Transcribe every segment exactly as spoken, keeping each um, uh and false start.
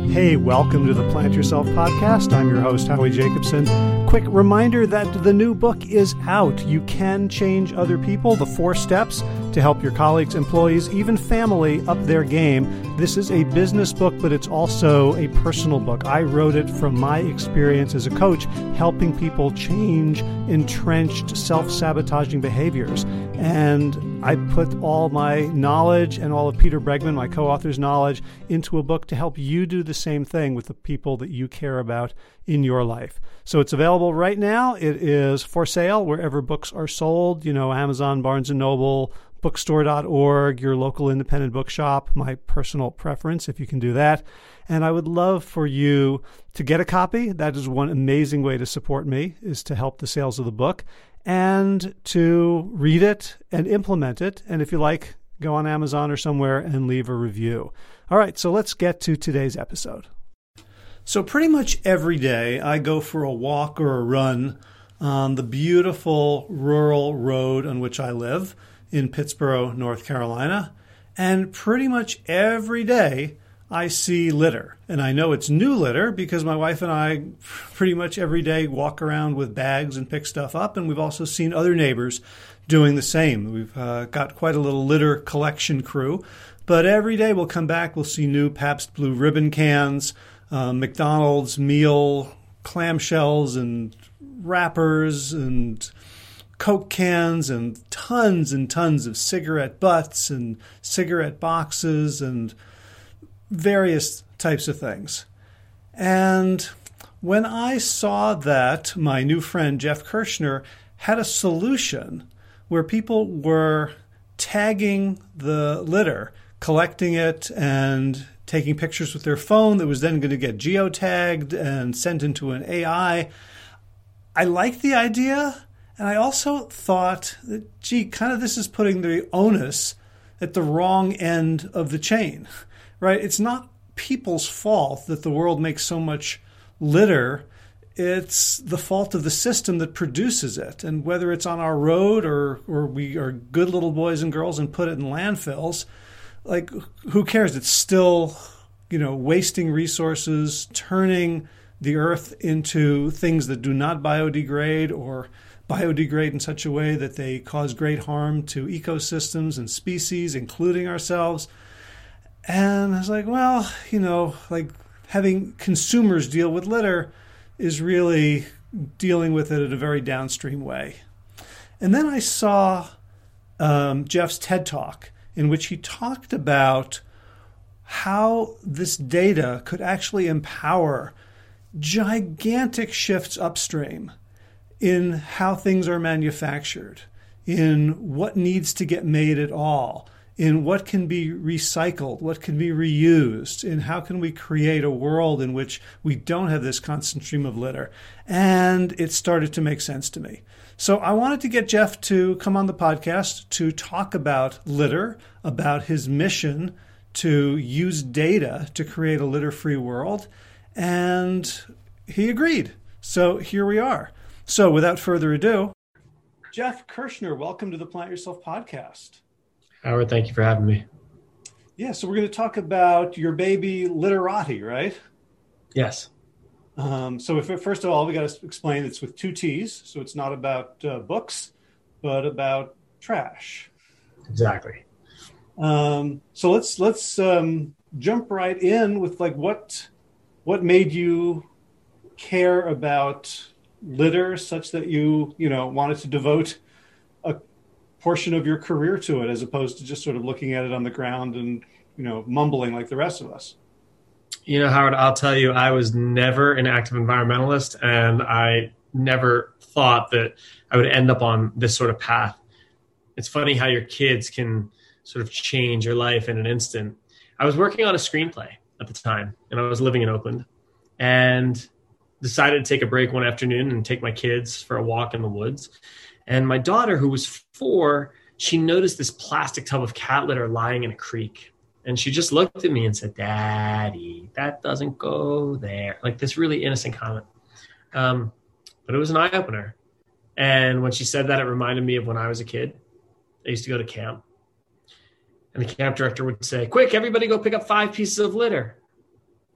Hey, welcome to the Plant Yourself podcast. I'm your host, Howie Jacobson. Quick reminder that the new book is out. You can change other people. The four steps to help your colleagues, employees, even family up their game. This is a business book, but it's also a personal book. I wrote it from my experience as a coach, helping people change entrenched self-sabotaging behaviors. And I put all my knowledge and all of Peter Bregman, my co-author's knowledge, into a book to help you do the same thing with the people that you care about in your life. So it's available right now. It is for sale wherever books are sold, you know, Amazon, Barnes and Noble, bookstore dot org, your local independent bookshop, my personal preference, if you can do that. And I would love for you to get a copy. That is one amazing way to support me, is to help the sales of the book, and to read it and implement it. And if you like, go on Amazon or somewhere and leave a review. All right, so let's get to today's episode. So pretty much every day I go for a walk or a run on the beautiful rural road on which I live in Pittsboro, North Carolina. And pretty much every day I see litter. And I know it's new litter because my wife and I pretty much every day walk around with bags and pick stuff up. And we've also seen other neighbors doing the same. We've uh, got quite a little litter collection crew. But every day we'll come back, we'll see new Pabst Blue Ribbon cans, uh, McDonald's meal clamshells and wrappers and Coke cans and tons and tons of cigarette butts and cigarette boxes and various types of things. And when I saw that my new friend Jeff Kirschner had a solution where people were tagging the litter, collecting it and taking pictures with their phone that was then going to get geotagged and sent into an A I, I liked the idea. And I also thought that, gee, kind of this is putting the onus at the wrong end of the chain, right? It's not people's fault that the world makes so much litter. It's the fault of the system that produces it. And whether it's on our road or, or we are good little boys and girls and put it in landfills, like, who cares? It's still, you know, wasting resources, turning the earth into things that do not biodegrade or biodegrade in such a way that they cause great harm to ecosystems and species, including ourselves. And I was like, well, you know, like having consumers deal with litter is really dealing with it in a very downstream way. And then I saw um, Jeff's TED Talk, in which he talked about how this data could actually empower gigantic shifts upstream in how things are manufactured, in what needs to get made at all, in what can be recycled, what can be reused, in how can we create a world in which we don't have this constant stream of litter. And it started to make sense to me. So I wanted to get Jeff to come on the podcast to talk about litter, about his mission to use data to create a litter-free world. And he agreed. So here we are. So without further ado, Jeff Kirschner, welcome to the Plant Yourself podcast. Howard, thank you for having me. Yeah, so we're going to talk about your baby Litterati, right? Yes. Um, so if, first of all, we got to explain it's with two T's, so it's not about uh, books, but about trash. Exactly. Um, so let's let's um, jump right in with like what what made you care about litter such that you you know wanted to devote a portion of your career to it as opposed to just sort of looking at it on the ground and you know mumbling like the rest of us. You know, Howard, I'll tell you, I was never an active environmentalist, and I never thought that I would end up on this sort of path. It's funny how your kids can sort of change your life in an instant. I was working on a screenplay at the time, and I was living in Oakland, and decided to take a break one afternoon and take my kids for a walk in the woods. And my daughter, who was four, she noticed this plastic tub of cat litter lying in a creek. And she just looked at me and said, "Daddy, that doesn't go there." Like this really innocent comment. Um, but it was an eye-opener. And when she said that, it reminded me of when I was a kid. I used to go to camp. And the camp director would say, "Quick, everybody go pick up five pieces of litter."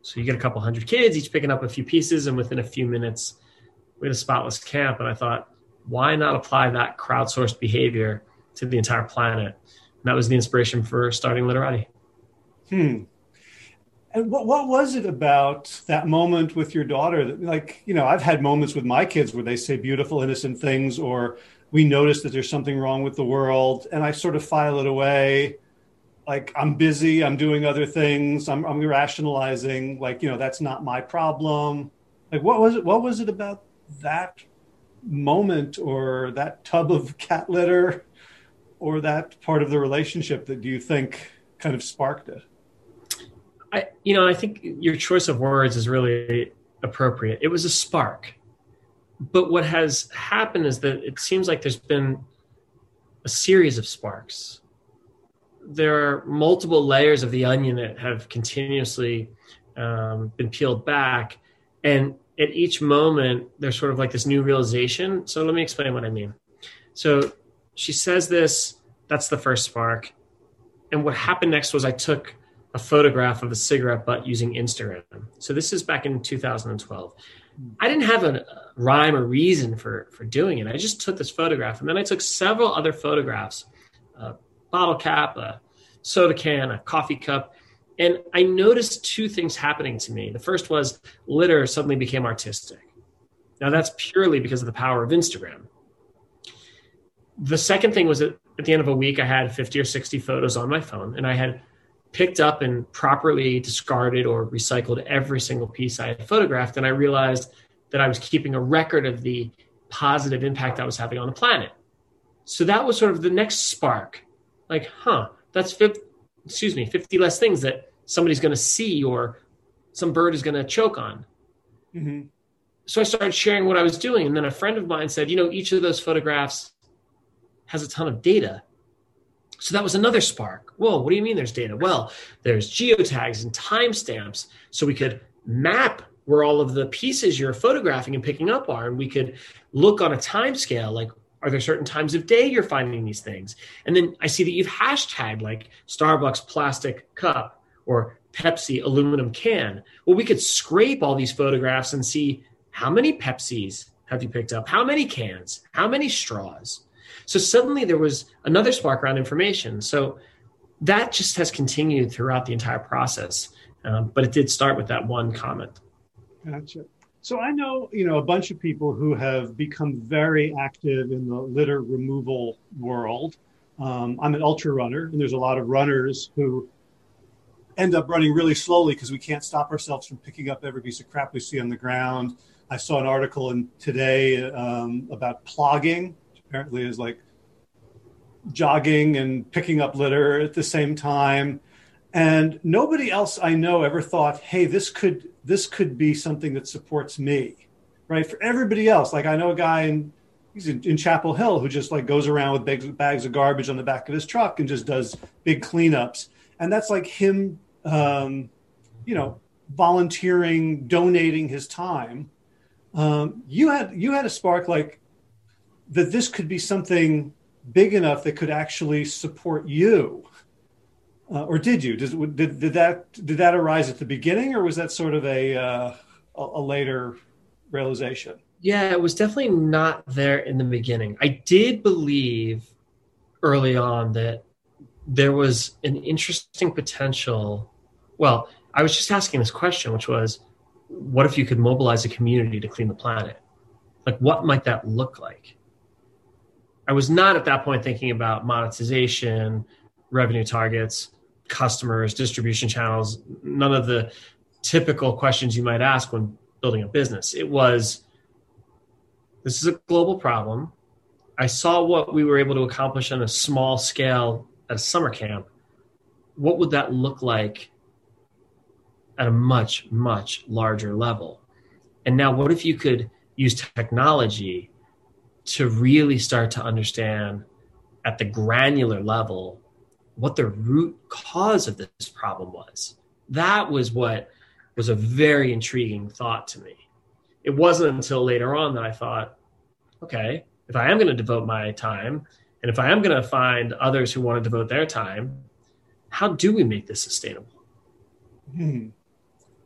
So you get a couple hundred kids, each picking up a few pieces, and within a few minutes, we had a spotless camp. And I thought, why not apply that crowdsourced behavior to the entire planet? And that was the inspiration for starting Literati. Hmm. And what what was it about that moment with your daughter that, like, you know, I've had moments with my kids where they say beautiful, innocent things, or we notice that there's something wrong with the world, and I sort of file it away. Like, I'm busy, I'm doing other things, I'm, I'm rationalizing, like, you know, that's not my problem. Like, what was it? What was it about that moment or that tub of cat litter or that part of the relationship that do you think kind of sparked it? I, you know, I think your choice of words is really appropriate. It was a spark. But what has happened is that it seems like there's been a series of sparks. There are multiple layers of the onion that have continuously um, been peeled back. And at each moment, there's sort of like this new realization. So let me explain what I mean. So she says this, that's the first spark. And what happened next was I took a photograph of a cigarette butt using Instagram. So this is back in two thousand twelve. I didn't have a rhyme or reason for, for doing it. I just took this photograph, and then I took several other photographs, a bottle cap, a soda can, a coffee cup. And I noticed two things happening to me. The first was litter suddenly became artistic. Now that's purely because of the power of Instagram. The second thing was that at the end of a week, I had fifty or sixty photos on my phone, and I had picked up and properly discarded or recycled every single piece I had photographed. And I realized that I was keeping a record of the positive impact I was having on the planet. So that was sort of the next spark. Like, huh, that's fifty, excuse me, fifty less things that somebody's going to see or some bird is going to choke on. Mm-hmm. So I started sharing what I was doing. And then a friend of mine said, you know, each of those photographs has a ton of data. So that was another spark. Whoa, what do you mean there's data? Well, there's geotags and timestamps. So we could map where all of the pieces you're photographing and picking up are. And we could look on a time scale, like, are there certain times of day you're finding these things? And then I see that you've hashtagged like Starbucks plastic cup or Pepsi aluminum can. Well, we could scrape all these photographs and see how many Pepsis have you picked up? How many cans? How many straws? So suddenly there was another spark around information. So that just has continued throughout the entire process. Um, but it did start with that one comment. Gotcha. So I know, you know, a bunch of people who have become very active in the litter removal world. Um, I'm an ultra runner, and there's a lot of runners who end up running really slowly because we can't stop ourselves from picking up every piece of crap we see on the ground. I saw an article in today um, about plogging, which apparently is like jogging and picking up litter at the same time. And nobody else I know ever thought, hey, this could this could be something that supports me, right? For everybody else, like I know a guy in he's in, in Chapel Hill who just like goes around with bags, bags of garbage on the back of his truck and just does big cleanups. And that's like him, um, you know, volunteering, donating his time. Um, you had you had a spark like that. This could be something big enough that could actually support you. Uh, or did you? Did, did did that did that arise at the beginning, or was that sort of a uh, a, a later realization? Yeah, it was definitely not there in the beginning. I did believe early on that there was an interesting potential. Well, I was just asking this question, which was, what if you could mobilize a community to clean the planet? Like, what might that look like? I was not at that point thinking about monetization, revenue targets, customers, distribution channels, none of the typical questions you might ask when building a business. It was, this is a global problem. I saw what we were able to accomplish on a small scale at a summer camp. What would that look like at a much, much larger level? And now what if you could use technology to really start to understand at the granular level what the root cause of this problem was? That was what was a very intriguing thought to me. It wasn't until later on that I thought, okay, if I am going to devote my time, and if I am going to find others who want to devote their time, how do we make this sustainable? Hmm.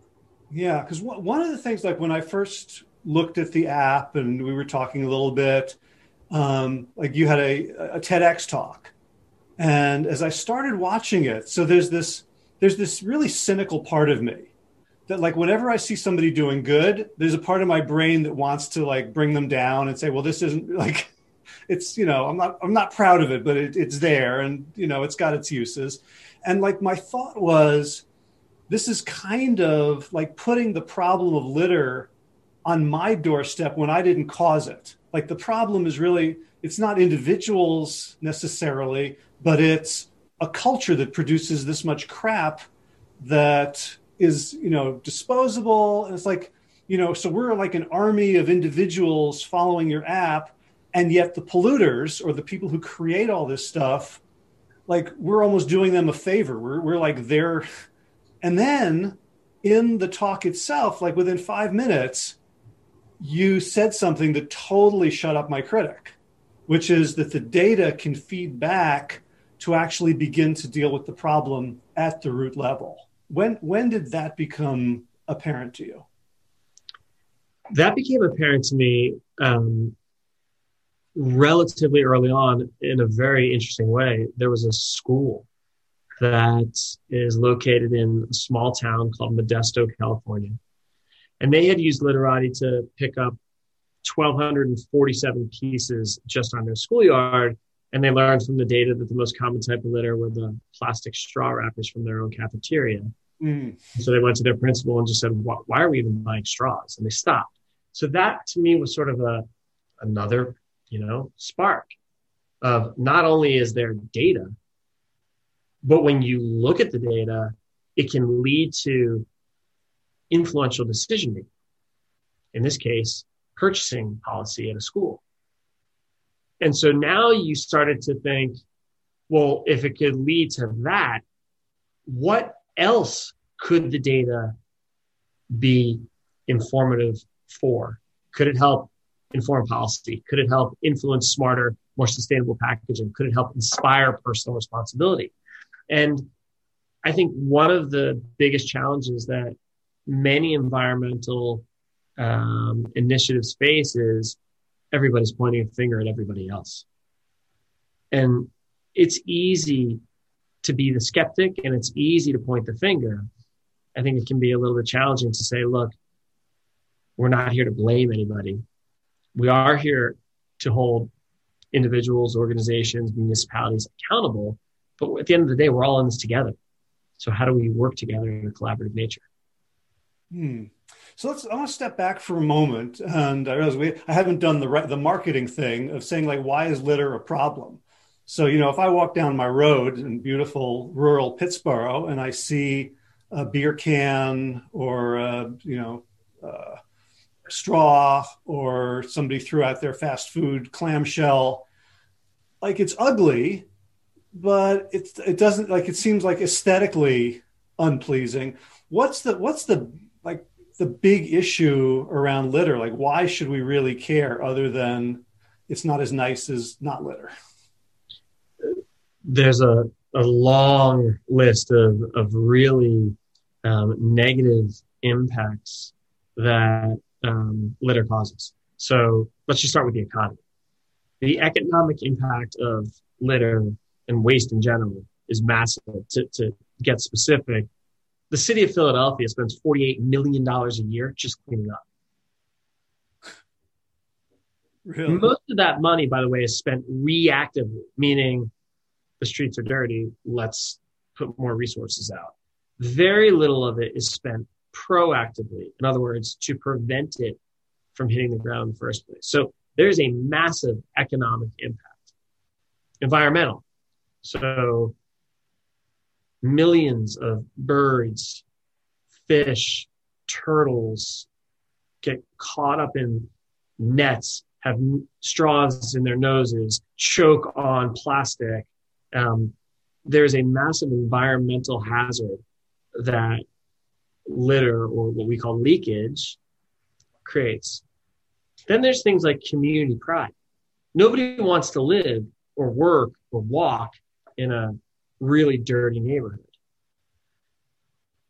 Yeah, because one of the things, like when I first looked at the app and we were talking a little bit, um, like you had a, a TEDx talk, and as I started watching it, so there's this there's this really cynical part of me that, like, whenever I see somebody doing good, there's a part of my brain that wants to like bring them down and say, well, this isn't like, it's, you know, I'm not I'm not proud of it, but it, it's there, and you know, it's got its uses. And like my thought was, this is kind of like putting the problem of litter on my doorstep when I didn't cause it. Like the problem is really, it's not individuals necessarily, but it's a culture that produces this much crap that is, you know, disposable. And it's like, you know, so we're like an army of individuals following your app, and yet the polluters or the people who create all this stuff, like we're almost doing them a favor. We're, we're like their, and then in the talk itself, like within five minutes, you said something that totally shut up my critic, which is that the data can feed back to actually begin to deal with the problem at the root level. When when did that become apparent to you? That became apparent to me um, relatively early on in a very interesting way. There was a school that is located in a small town called Modesto, California. And they had used Literati to pick up one thousand two hundred forty-seven pieces just on their schoolyard. And they learned from the data that the most common type of litter were the plastic straw wrappers from their own cafeteria. Mm. So they went to their principal and just said, why, why are we even buying straws? And they stopped. So that to me was sort of a another, you know, spark of not only is there data, but when you look at the data, it can lead to influential decision making. In this case, purchasing policy at a school. And so now you started to think, well, if it could lead to that, what else could the data be informative for? Could it help inform policy? Could it help influence smarter, more sustainable packaging? Could it help inspire personal responsibility? And I think one of the biggest challenges that many environmental um, initiatives face is everybody's pointing a finger at everybody else. And it's easy to be the skeptic and it's easy to point the finger. I think it can be a little bit challenging to say, look, we're not here to blame anybody. We are here to hold individuals, organizations, municipalities accountable. But at the end of the day, we're all in this together. So how do we work together in a collaborative nature? Hmm. So let's, I want to step back for a moment. And I realize we, I haven't done the the marketing thing of saying, like, why is litter a problem? So, you know, if I walk down my road in beautiful rural Pittsburgh and I see a beer can or, a, you know, uh, straw, or somebody threw out their fast food clamshell, like, it's ugly, but it's, it doesn't, like, it seems like aesthetically unpleasing. What's the, what's the, like, the big issue around litter? Like, why should we really care other than it's not as nice as not litter? There's a, a long list of, of really um, negative impacts that um, litter causes. So let's just start with the economy. The economic impact of litter and waste in general is massive. To, to get specific, the city of Philadelphia spends forty-eight million dollars a year just cleaning up. Really? Most of that money, by the way, is spent reactively, meaning the streets are dirty, let's put more resources out. Very little of it is spent proactively. In other words, to prevent it from hitting the ground in the first place. So there's a massive economic impact. Environmental. So millions of birds, fish, turtles get caught up in nets, have straws in their noses, choke on plastic. Um, there's a massive environmental hazard that litter, or what we call leakage, creates. Then there's things like community pride. Nobody wants to live or work or walk in a really dirty neighborhood.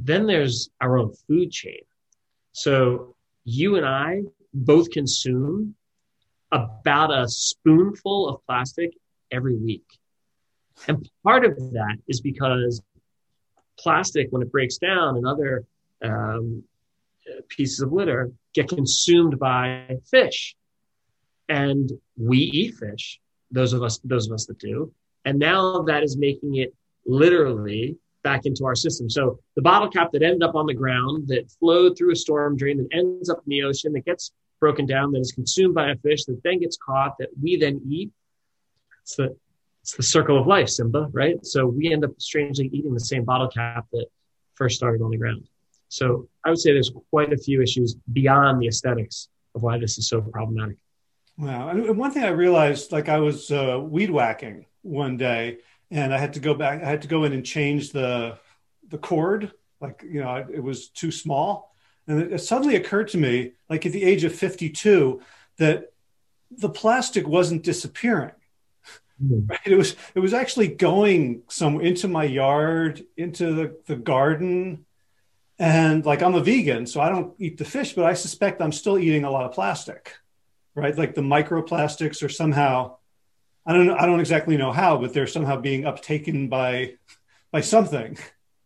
then there's our own food chain. So you and I both consume about a spoonful of plastic every week. And part of that is because plastic, when it breaks down and other um, pieces of litter, get consumed by fish. And we eat fish, those of us, those of us that do. And now that is making it literally back into our system. So the bottle cap that ended up on the ground, that flowed through a storm drain, that ends up in the ocean, that gets broken down, that is consumed by a fish, that then gets caught, that we then eat. It's the, it's the circle of life, Simba, right? So we end up strangely eating the same bottle cap that first started on the ground. So I would say there's quite a few issues beyond the aesthetics of why this is so problematic. Wow. And one thing I realized, like I was uh, weed whacking one day, and I had to go back, I had to go in and change the the cord. Like, you know, it was too small. And it, it suddenly occurred to me, like at the age of fifty-two, that the plastic wasn't disappearing. Mm. Right? It was, it was actually going somewhere into my yard, into the, the garden. And like, I'm a vegan, so I don't eat the fish, but I suspect I'm still eating a lot of plastic, right? Like the microplastics are somehow, I don't know, I don't exactly know how, but they're somehow being uptaken by, by something.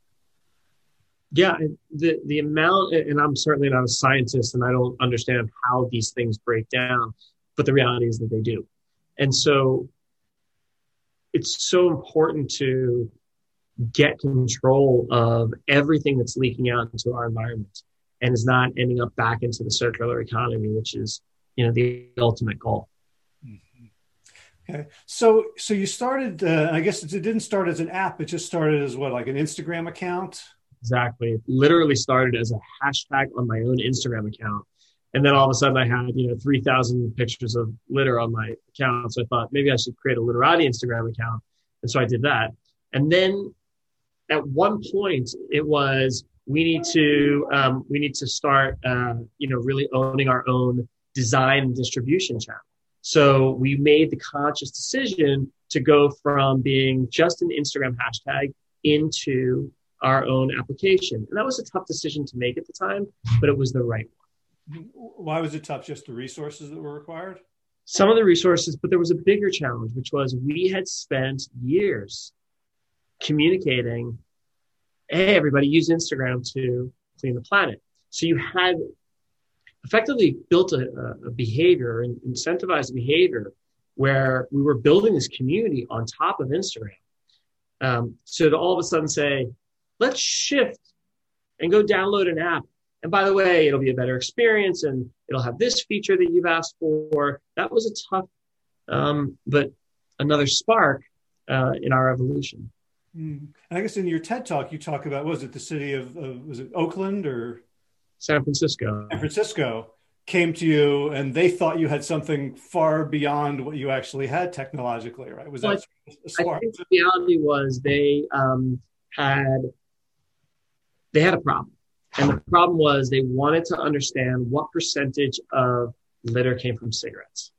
Yeah, the the amount, and I'm certainly not a scientist, and I don't understand how these things break down, but the reality is that they do. And so it's so important to get control of everything that's leaking out into our environment and is not ending up back into the circular economy, which is, you know, the ultimate goal. Mm-hmm. Okay. So, so you started, uh, I guess it didn't start as an app. It just started as what, like an Instagram account? Exactly. It literally started as a hashtag on my own Instagram account. And then all of a sudden I had, you know, three thousand pictures of litter on my account. So I thought maybe I should create a Literati Instagram account. And so I did that. And then at one point it was, we need to, um, we need to start, uh, you know, really owning our own design and distribution channel. So we made the conscious decision to go from being just an Instagram hashtag into our own application. And that was a tough decision to make at the time, but it was the right one. Why was it tough? Just the resources that were required? Some of the resources, but there was a bigger challenge, which was we had spent years communicating, hey, everybody use Instagram to clean the planet. So you had effectively built a, a behavior and incentivized behavior where we were building this community on top of Instagram. Um, so to all of a sudden say, let's shift and go download an app. And by the way, it'll be a better experience and it'll have this feature that you've asked for. That was a tough, um, but another spark uh, in our evolution. Mm. And I guess in your TED Talk, you talk about, was it the city of, of, was it Oakland or? San Francisco. San Francisco came to you and they thought you had something far beyond what you actually had technologically, right? Was well, that I, I think the reality was they um, had, they had a problem. And the problem was they wanted to understand what percentage of litter came from cigarettes.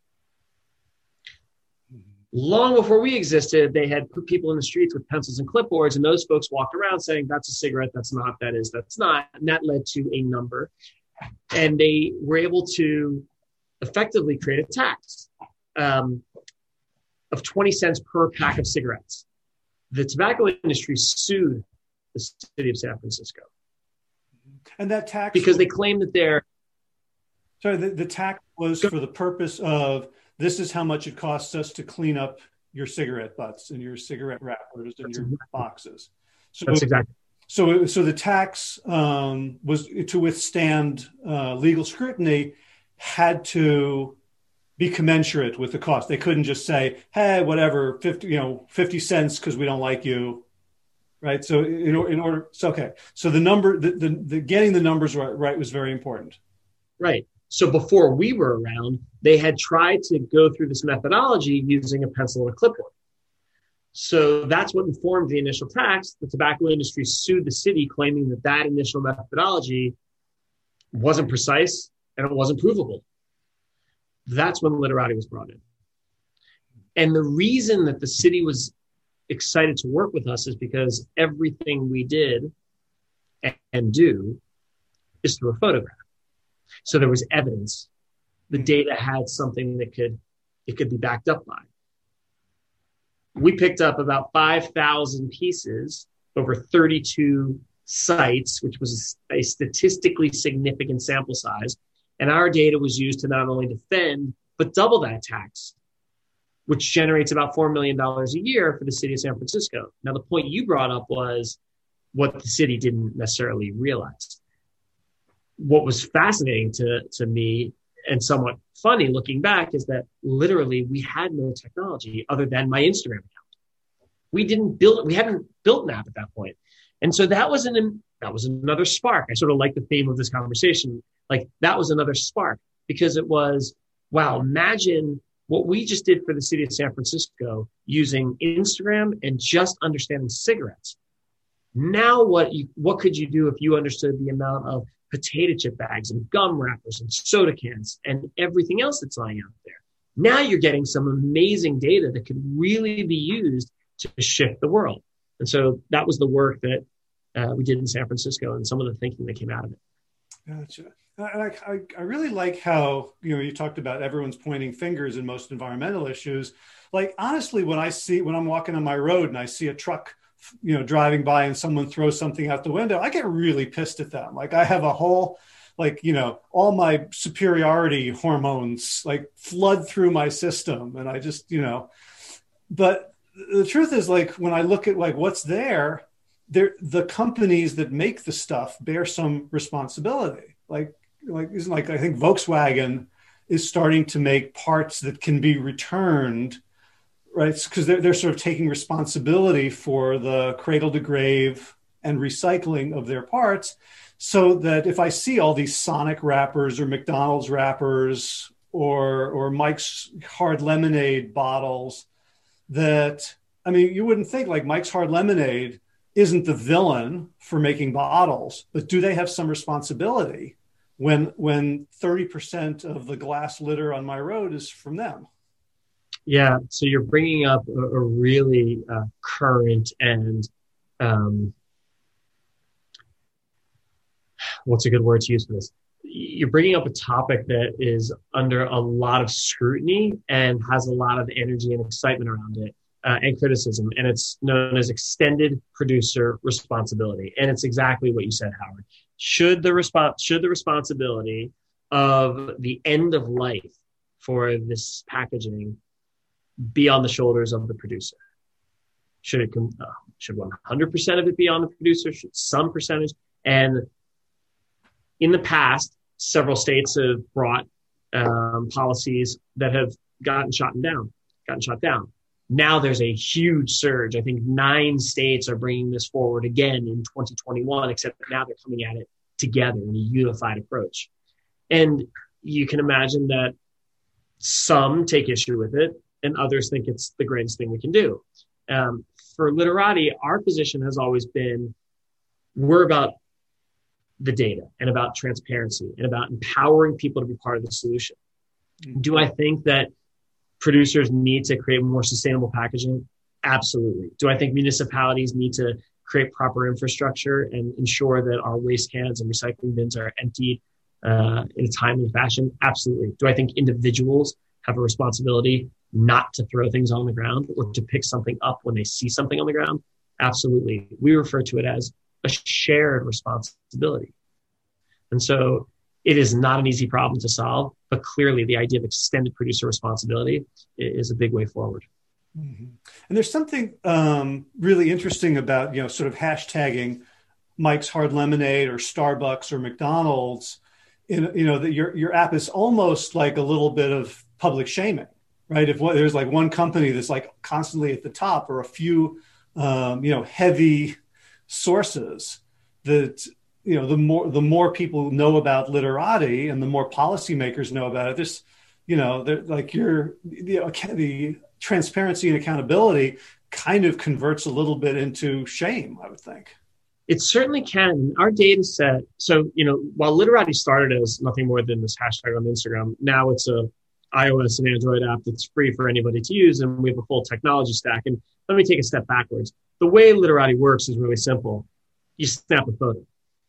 Long before we existed, they had put people in the streets with pencils and clipboards, and those folks walked around saying, that's a cigarette, that's not, that is, that's not. And that led to a number. And they were able to effectively create a tax um, of twenty cents per pack of cigarettes. The tobacco industry sued the city of San Francisco. And that tax, because they claim that they're sorry, the, the tax was for the purpose of, this is how much it costs us to clean up your cigarette butts and your cigarette wrappers and your boxes. So that's exactly. So, so the tax um, was to withstand uh, legal scrutiny, had to be commensurate with the cost. They couldn't just say, "Hey, whatever, fifty, you know, fifty cents because we don't like you." Right. So in, in order, so, okay. So the number, the, the, the getting the numbers right, right was very important. Right. So before we were around, they had tried to go through this methodology using a pencil and a clipboard. So that's what informed the initial tax. The tobacco industry sued the city, claiming that that initial methodology wasn't precise and it wasn't provable. That's when Literati was brought in. And the reason that the city was excited to work with us is because everything we did and, and do is through a photograph. So there was evidence. The data had something that could, it could be backed up by. We picked up about five thousand pieces over thirty-two sites, which was a statistically significant sample size. And our data was used to not only defend, but double that tax, which generates about four million dollars a year for the city of San Francisco. Now, the point you brought up was what the city didn't necessarily realize. What was fascinating to, to me and somewhat funny looking back is that literally we had no technology other than my Instagram account. We didn't build, we hadn't built an app at that point. And so that was an, that was another spark. I sort of like the theme of this conversation. Like that was another spark because it was, wow, imagine what we just did for the city of San Francisco using Instagram and just understanding cigarettes. Now what you, what could you do if you understood the amount of potato chip bags and gum wrappers and soda cans and everything else that's lying out there? Now you're getting some amazing data that could really be used to shift the world. And so that was the work that uh, we did in San Francisco and some of the thinking that came out of it. Gotcha. I, I, I really like how, you know, you talked about everyone's pointing fingers in most environmental issues. Like, honestly, when I see, when I'm walking on my road and I see a truck, you know, driving by and someone throws something out the window, I get really pissed at them. Like I have a whole, like, you know, all my superiority hormones like flood through my system. And I just, you know, but the truth is like, when I look at like what's there, there, the companies that make the stuff bear some responsibility. Like, like, isn't like, I think Volkswagen is starting to make parts that can be returned, right? Because they're, they're sort of taking responsibility for the cradle to grave and recycling of their parts, so that if I see all these Sonic wrappers or McDonald's wrappers or, or Mike's Hard Lemonade bottles, that, I mean, you wouldn't think like Mike's Hard Lemonade isn't the villain for making bottles, but do they have some responsibility when, when thirty percent of the glass litter on my road is from them? Yeah, so you're bringing up a, a really uh, current and um, what's a good word to use for this? You're bringing up a topic that is under a lot of scrutiny and has a lot of energy and excitement around it uh, and criticism, and it's known as extended producer responsibility. And it's exactly what you said, Howard. Should the response, should the responsibility of the end of life for this packaging be on the shoulders of the producer? Should it come, uh, should one hundred percent of it be on the producer? Should some percentage? And in the past, several states have brought um, policies that have gotten shot down, gotten shot down. Now there's a huge surge. I think nine states are bringing this forward again in twenty twenty-one, except now they're coming at it together in a unified approach. And you can imagine that some take issue with it, and others think it's the greatest thing we can do. Um, for Literati, our position has always been, we're about the data and about transparency and about empowering people to be part of the solution. Mm-hmm. Do I think that producers need to create more sustainable packaging? Absolutely. Do I think municipalities need to create proper infrastructure and ensure that our waste cans and recycling bins are emptied uh, in a timely fashion? Absolutely. Do I think individuals have a responsibility not to throw things on the ground or to pick something up when they see something on the ground? Absolutely. We refer to it as a shared responsibility. And so it is not an easy problem to solve, but clearly the idea of extended producer responsibility is a big way forward. Mm-hmm. And there's something um, really interesting about, you know, sort of hashtagging Mike's Hard Lemonade or Starbucks or McDonald's. In, you know, that your your app is almost like a little bit of public shaming, right? If what, there's like one company that's like constantly at the top, or a few, um, you know, heavy sources, that, you know, the more the more people know about Literati and the more policymakers know about it, this, you know, like your the, the transparency and accountability kind of converts a little bit into shame, I would think. It certainly can. Our data set, so, you know, while Literati started as nothing more than this hashtag on Instagram, now it's a iOS and Android app that's free for anybody to use, and we have a full technology stack. And let me take a step backwards. The way Literati works is really simple. You snap a photo.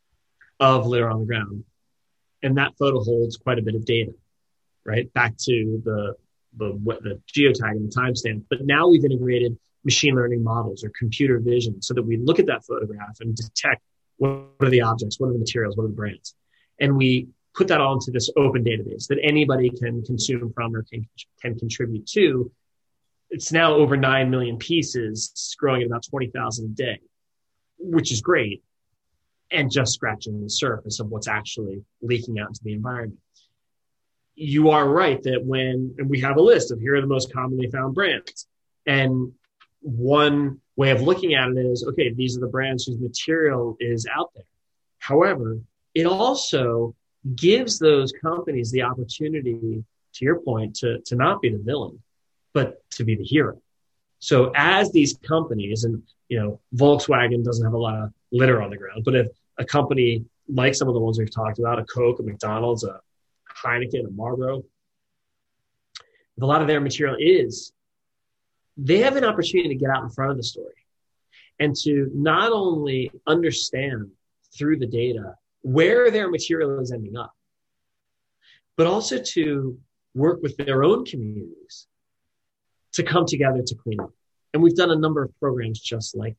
of litter on the ground. And that photo holds quite a bit of data, right? Back to the, the, the geotag and the timestamp. But now we've integrated machine learning models or computer vision so that we look at that photograph and detect what are the objects, what are the materials, what are the brands. And we put that all into this open database that anybody can consume from or can, can contribute to. It's now over nine million pieces, growing at about twenty thousand a day, which is great, and just scratching the surface of what's actually leaking out into the environment. You are right that when, and we have a list of here are the most commonly found brands. And one way of looking at it is, okay, these are the brands whose material is out there. However, it also gives those companies the opportunity, to your point, to, to not be the villain, but to be the hero. So as these companies, and you know, Volkswagen doesn't have a lot of litter on the ground, but if a company like some of the ones we've talked about, a Coke, a McDonald's, a Heineken, a Marlboro, if a lot of their material is, they have an opportunity to get out in front of the story and to not only understand through the data where their material is ending up, but also to work with their own communities to come together to clean up. And we've done a number of programs just like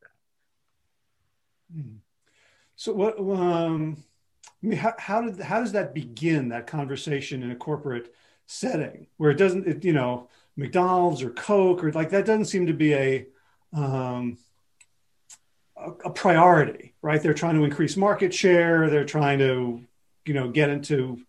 that. So what, um, I mean, how, how did, how does that begin, that conversation in a corporate setting where it doesn't, it, you know, McDonald's or Coke or like, that doesn't seem to be a, um, a, a priority, right? They're trying to increase market share. They're trying to, you know, get into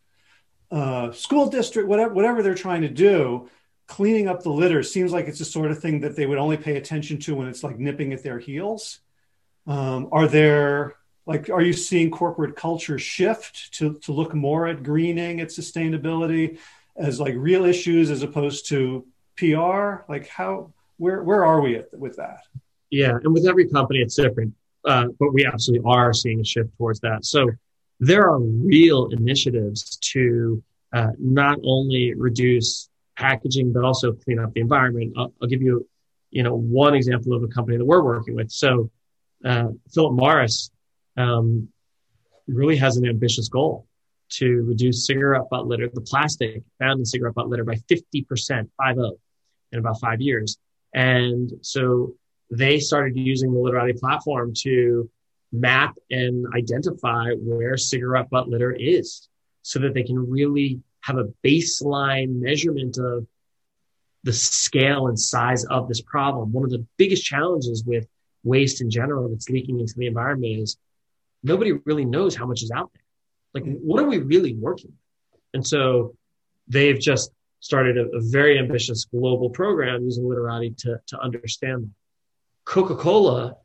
uh school district, whatever, whatever they're trying to do. Cleaning up the litter seems like it's the sort of thing that they would only pay attention to when it's like nipping at their heels. Um, are there like, are you seeing corporate culture shift to, to look more at greening, at sustainability as like real issues as opposed to P R? Like how, where, where are we at, with that? Yeah. And with every company, it's different. Uh, but we absolutely are seeing a shift towards that. So there are real initiatives to uh, not only reduce packaging, but also clean up the environment. I'll, I'll give you, you know, one example of a company that we're working with. So, uh, Philip Morris, um, really has an ambitious goal to reduce cigarette butt litter, the plastic found in cigarette butt litter by fifty percent, five oh, in about five years. And so they started using the Litterati platform to map and identify where cigarette butt litter is so that they can really have a baseline measurement of the scale and size of this problem. One of the biggest challenges with waste in general that's leaking into the environment is nobody really knows how much is out there. Like, what are we really working with? And so they've just started a, a very ambitious global program using Litterati to, to understand that. Coca-Cola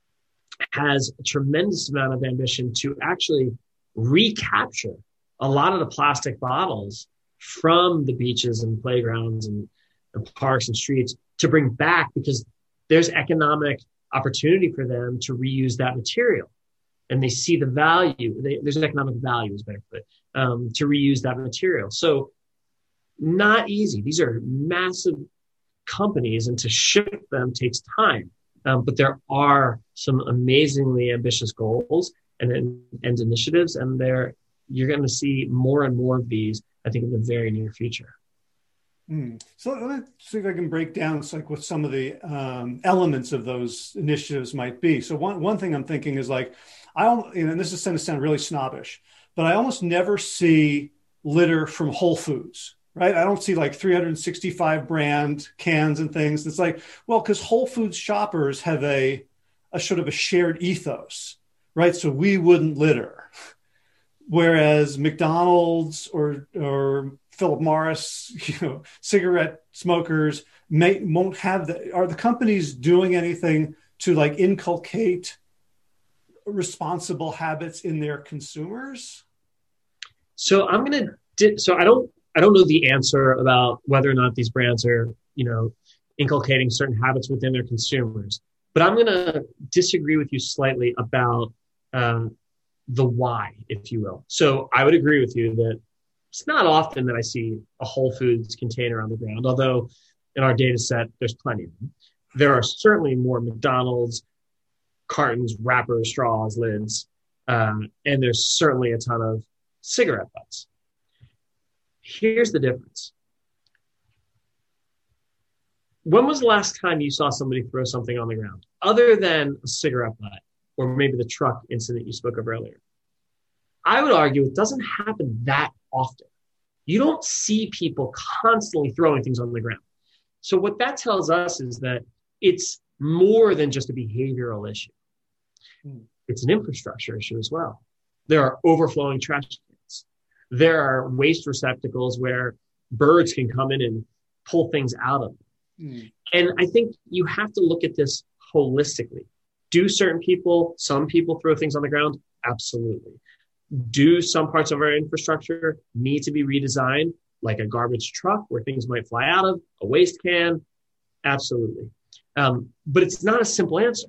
has a tremendous amount of ambition to actually recapture a lot of the plastic bottles from the beaches and playgrounds and, and parks and streets to bring back, because there's economic opportunity for them to reuse that material. And they see the value. They, there's an economic value, is better put, um, to reuse that material. So not easy. These are massive companies, and to ship them takes time. Um, but there are some amazingly ambitious goals and, and, and initiatives, and they're, you're going to see more and more of these, I think, in the very near future. Mm. So let me see if I can break down like what some of the um, elements of those initiatives might be. So one, one thing I'm thinking is like, I, you know, and this is going to sound really snobbish, but I almost never see litter from Whole Foods, right? I don't see like three hundred sixty-five brand cans and things. It's like, well, because Whole Foods shoppers have a, a sort of a shared ethos, right? So we wouldn't litter. Whereas McDonald's or or Philip Morris, you know, cigarette smokers may won't have that. Are the companies doing anything to like inculcate responsible habits in their consumers? So I'm gonna. Di- so I don't. I don't know the answer about whether or not these brands are, you know, inculcating certain habits within their consumers. But I'm gonna disagree with you slightly about um, the why, if you will. So I would agree with you that it's not often that I see a Whole Foods container on the ground, although in our data set, there's plenty of them. There are certainly more McDonald's cartons, wrappers, straws, lids, Um, and there's certainly a ton of cigarette butts. Here's the difference. When was the last time you saw somebody throw something on the ground other than a cigarette butt or maybe the truck incident you spoke of earlier? I would argue it doesn't happen that often. You don't see people constantly throwing things on the ground. So what that tells us is that it's more than just a behavioral issue. It's an infrastructure issue as well. There are overflowing trash cans. There are waste receptacles where birds can come in and pull things out of them. Mm. And I think you have to look at this holistically. Do certain people, some people throw things on the ground? Absolutely. Do some parts of our infrastructure need to be redesigned, like a garbage truck where things might fly out of, a waste can? Absolutely. Um, but it's not a simple answer.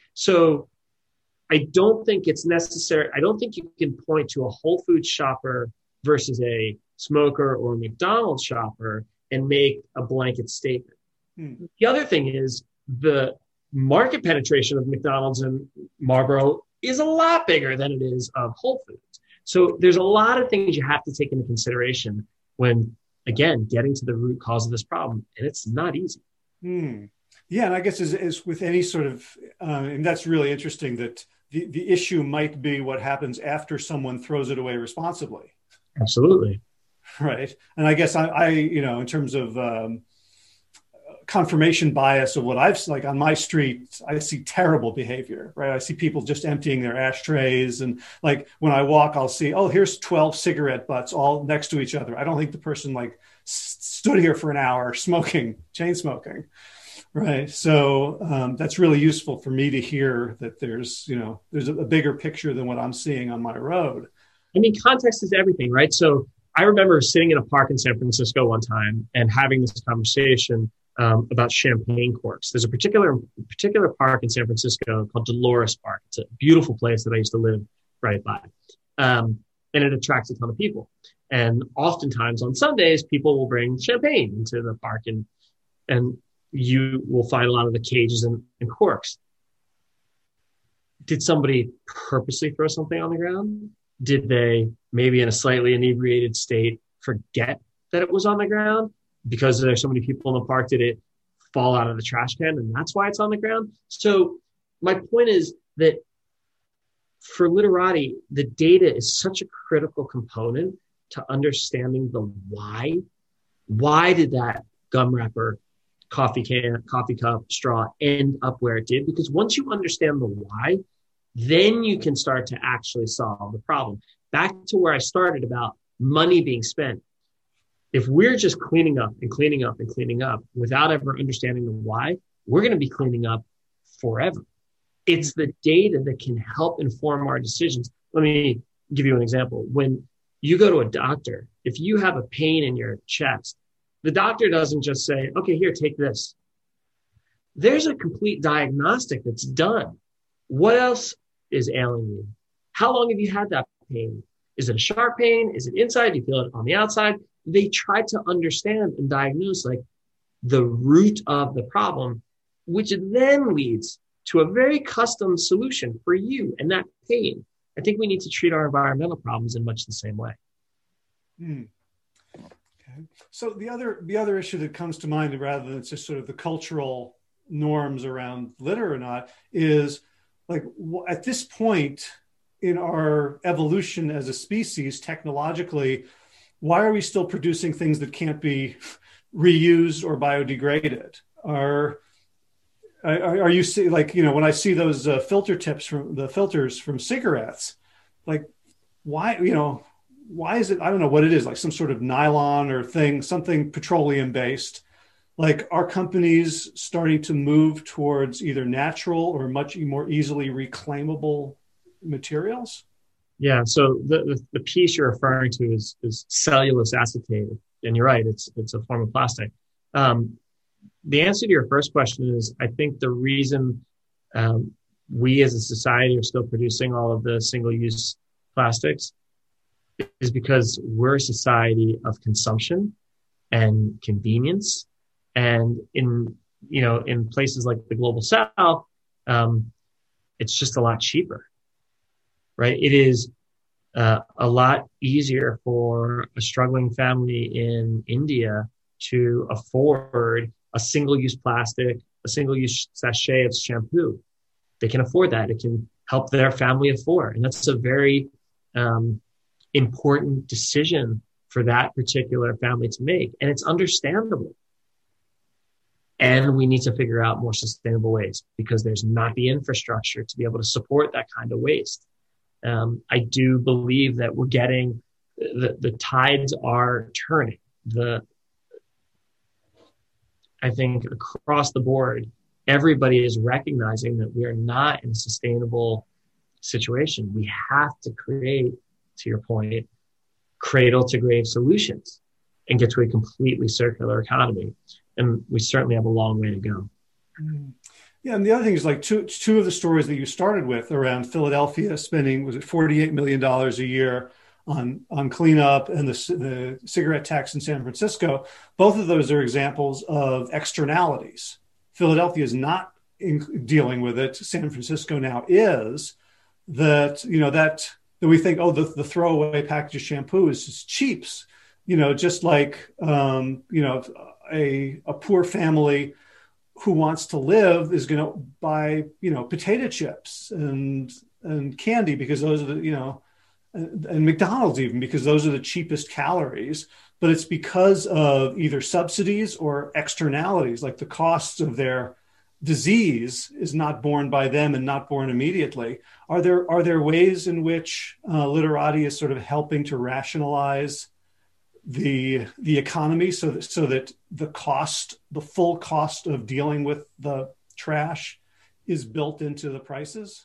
So I don't think it's necessary. I don't think you can point to a Whole Foods shopper versus a smoker or a McDonald's shopper and make a blanket statement. Hmm. The other thing is the market penetration of McDonald's and Marlboro is a lot bigger than it is of Whole Foods. So there's a lot of things you have to take into consideration when, again, getting to the root cause of this problem. And it's not easy. Hmm. Yeah, and I guess as, as with any sort of, uh, and that's really interesting that the, the issue might be what happens after someone throws it away responsibly. Absolutely. Right. And I guess I, I you know, in terms of um, confirmation bias of what I've, like on my street, I see terrible behavior, right? I see people just emptying their ashtrays. And like when I walk, I'll see, oh, here's twelve cigarette butts all next to each other. I don't think the person like s- stood here for an hour smoking, chain smoking. Right. So um, that's really useful for me to hear that there's, you know, there's a, a bigger picture than what I'm seeing on my road. I mean, context is everything, right? So I remember sitting in a park in San Francisco one time and having this conversation um, about champagne corks. There's a particular particular park in San Francisco called Dolores Park. It's a beautiful place that I used to live right by. Um, and it attracts a ton of people. And oftentimes on Sundays, people will bring champagne into the park and, and you will find a lot of the cages and, and corks. Did somebody purposely throw something on the ground? Did they, maybe in a slightly inebriated state, forget that it was on the ground? Because there's so many people in the park, did it fall out of the trash can and that's why it's on the ground? So my point is that for literati, the data is such a critical component to understanding the why. Why did that gum wrapper, coffee can, coffee cup, straw end up where it did? Because once you understand the why, then you can start to actually solve the problem. Back to where I started about money being spent. If we're just cleaning up and cleaning up and cleaning up without ever understanding the why, we're going to be cleaning up forever. It's the data that can help inform our decisions. Let me give you an example. When you go to a doctor, if you have a pain in your chest, the doctor doesn't just say, okay, here, take this. There's a complete diagnostic that's done. What else is ailing you? How long have you had that pain? Is it a sharp pain? Is it inside? Do you feel it on the outside? They try to understand and diagnose like the root of the problem, which then leads to a very custom solution for you and that pain. I think we need to treat our environmental problems in much the same way. Hmm. Okay. So the other the other issue that comes to mind, rather than just sort of the cultural norms around litter or not, is like at this point in our evolution as a species, technologically, why are we still producing things that can't be reused or biodegraded? Are are, are you see like you know when I see those uh, filter tips from the filters from cigarettes, like why you know why is it I don't know what it is, like some sort of nylon or thing, something petroleum based? Like, are companies starting to move towards either natural or much more easily reclaimable materials? Yeah. So the, the, the piece you're referring to is, is cellulose acetate. And you're right. It's, it's a form of plastic. Um, the answer to your first question is, I think the reason um, we as a society are still producing all of the single-use plastics is because we're a society of consumption and convenience. And in, you know, in places like the global South, um, it's just a lot cheaper. right? It is uh, a lot easier for a struggling family in India to afford a single-use plastic, a single-use sachet of shampoo. They can afford that. It can help their family afford. And that's a very um, important decision for that particular family to make. And it's understandable. And we need to figure out more sustainable ways because there's not the infrastructure to be able to support that kind of waste. Um, I do believe that we're getting, the, the tides are turning. The, I think across the board, everybody is recognizing that we are not in a sustainable situation. We have to create, to your point, cradle to grave solutions and get to a completely circular economy. And we certainly have a long way to go. Yeah, and the other thing is like two two of the stories that you started with around Philadelphia spending, was it forty-eight million dollars a year on, on cleanup, and the, the cigarette tax in San Francisco. Both of those are examples of externalities. Philadelphia is not in, dealing with it. San Francisco now is. That, you know, that, that we think, oh, the, the throwaway package of shampoo is just cheaps, you know, just like, um, you know, a, a poor family who wants to live is going to buy, you know, potato chips and, and candy because those are the, you know, and, and McDonald's even, because those are the cheapest calories. But it's because of either subsidies or externalities, like the costs of their disease is not borne by them and not borne immediately. Are there are there ways in which uh, Literati is sort of helping to rationalize the the economy so that so that the cost, the full cost of dealing with the trash is built into the prices?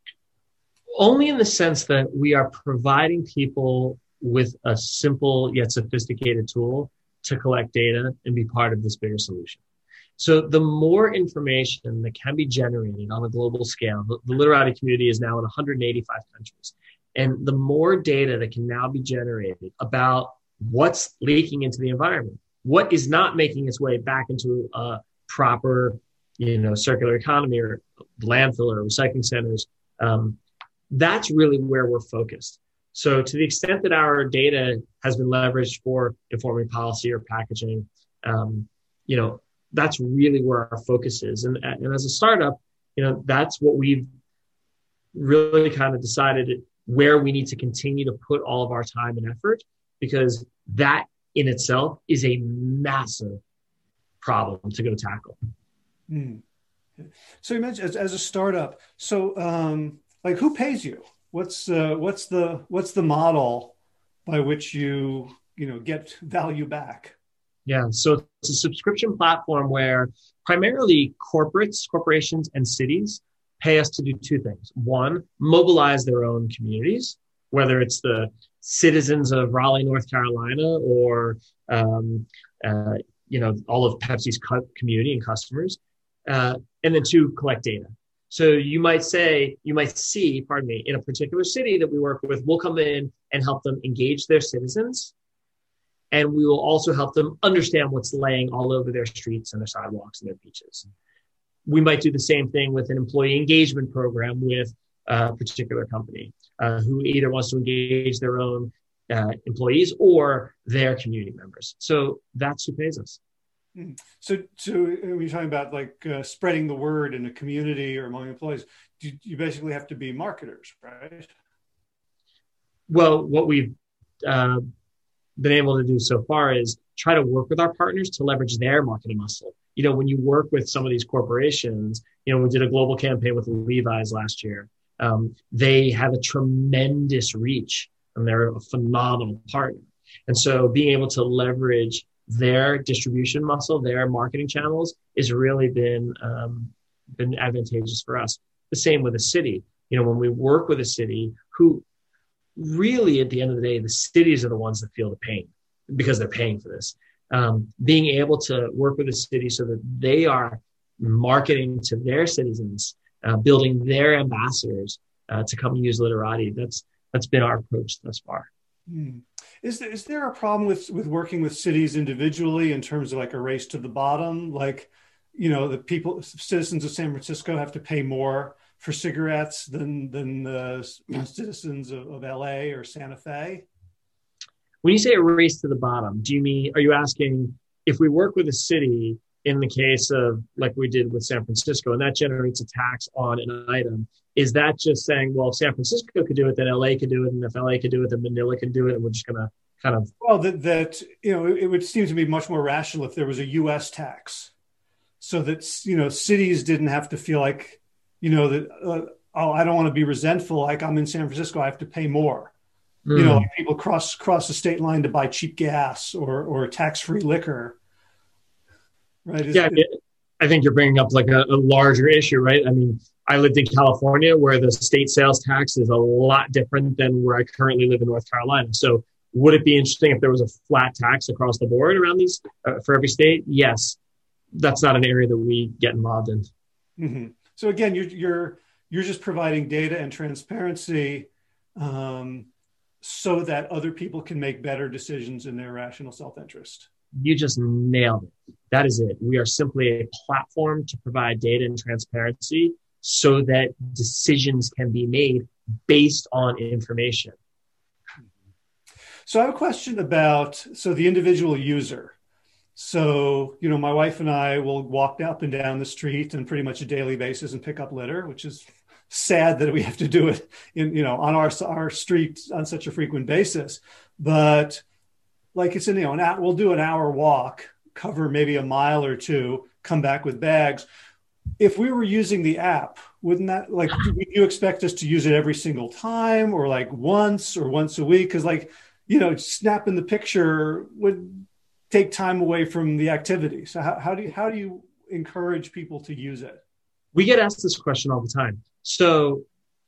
Only in the sense that we are providing people with a simple yet sophisticated tool to collect data and be part of this bigger solution. So the more information that can be generated on a global scale, the, the Literati community is now in one hundred eighty-five countries. And the more data that can now be generated about what's leaking into the environment, what is not making its way back into a proper, you know, circular economy or landfill or recycling centers, um, that's really where we're focused. So to the extent that our data has been leveraged for informing policy or packaging, um, you know, that's really where our focus is. And, and as a startup, you know, that's what we've really kind of decided where we need to continue to put all of our time and effort, because that in itself is a massive problem to go tackle. Mm. So you mentioned as, as a startup, so um, like who pays you? What's uh, what's the what's the model by which you you know get value back? Yeah, so it's a subscription platform where primarily corporates, corporations, and cities pay us to do two things. One, mobilize their own communities, whether it's the citizens of Raleigh, North Carolina, or um, uh, you know all of Pepsi's community and customers, uh, and then two, collect data. So you might say, you might see, pardon me, in a particular city that we work with, we'll come in and help them engage their citizens. And we will also help them understand what's laying all over their streets and their sidewalks and their beaches. We might do the same thing with an employee engagement program with a particular company uh, who either wants to engage their own uh, employees or their community members. So that's who pays us. So, so when you're talking about like uh, spreading the word in a community or among employees, you, you basically have to be marketers, right? Well, what we've uh, been able to do so far is try to work with our partners to leverage their marketing muscle. You know, when you work with some of these corporations, you know, we did a global campaign with Levi's last year. Um, they have a tremendous reach and they're a phenomenal partner. And so being able to leverage their distribution muscle, their marketing channels has really been, um, been advantageous for us. The same with a city. You know, when we work with a city who really at the end of the day, the cities are the ones that feel the pain because they're paying for this. Um, being able to work with a city so that they are marketing to their citizens, uh, building their ambassadors uh, to come and use Literati. That's, that's been our approach thus far. Hmm. Is there, is there a problem with, with working with cities individually in terms of like a race to the bottom? Like, you know, the people, citizens of San Francisco have to pay more for cigarettes than than the citizens of, of L A or Santa Fe? When you say a race to the bottom, do you mean, are you asking if we work with a city in the case of like we did with San Francisco, and that generates a tax on an item, is that just saying, well, if San Francisco could do it, then L A could do it, and if L A could do it, then Manila can do it, and we're just going to kind of... Well, that, that you know, it, it would seem to be much more rational if there was a U S tax, so that, you know, cities didn't have to feel like, you know, that, uh, oh, I don't want to be resentful, like I'm in San Francisco, I have to pay more. Mm. You know, like people cross cross the state line to buy cheap gas or or tax-free liquor. Right? Is, yeah, it, I think you're bringing up like a, a larger issue, right? I mean, I lived in California where the state sales tax is a lot different than where I currently live in North Carolina. So would it be interesting if there was a flat tax across the board around these uh, for every state? Yes. That's not an area that we get involved in. Mm-hmm. So again, you're, you're, you're just providing data and transparency um, so that other people can make better decisions in their rational self-interest. You just nailed it. That is it. We are simply a platform to provide data and transparency so that decisions can be made based on information. So I have a question about, so the individual user. So, you know, my wife and I will walk up and down the street on pretty much a daily basis and pick up litter, which is sad that we have to do it in, you know, on our, our street on such a frequent basis. But like it's in, you know, an, we'll do an hour walk, cover maybe a mile or two, come back with bags. If we were using the app, wouldn't that, like, would you expect us to use it every single time or like once or once a week? Because like, you know, snapping the picture would take time away from the activity. So how, how do you, how do you encourage people to use it? We get asked this question all the time. So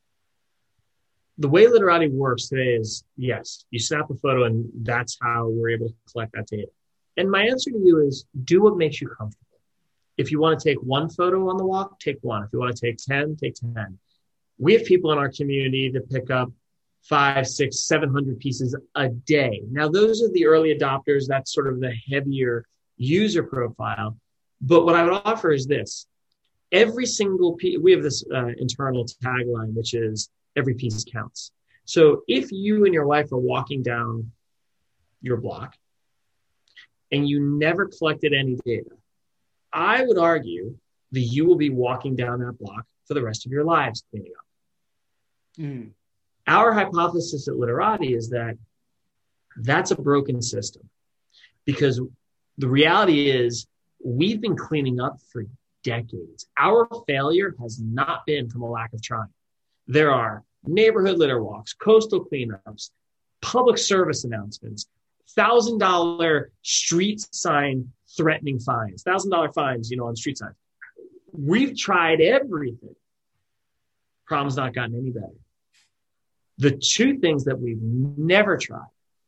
the way Literati works today is, yes, you snap a photo and that's how we're able to collect that data. And my answer to you is do what makes you comfortable. If you want to take one photo on the walk, take one. If you want to take ten, take ten. We have people in our community that pick up five, six, seven hundred pieces a day. Now, those are the early adopters. That's sort of the heavier user profile. But what I would offer is this. Every single piece, we have this uh, internal tagline, which is every piece counts. So if you and your wife are walking down your block and you never collected any data, I would argue that you will be walking down that block for the rest of your lives cleaning up. Mm. Our hypothesis at Literati is that that's a broken system because the reality is we've been cleaning up for decades. Our failure has not been from a lack of trying. There are neighborhood litter walks, coastal cleanups, public service announcements, one thousand dollars street sign threatening fines, one thousand dollars fines, you know, on street signs. We've tried everything. Problem's not gotten any better. The two things that we've never tried,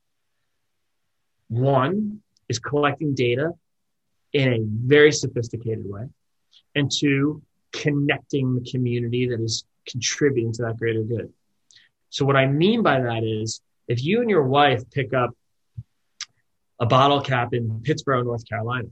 one is collecting data in a very sophisticated way, and two, connecting the community that is contributing to that greater good. So what I mean by that is if you and your wife pick up a bottle cap in Pittsburgh, North Carolina,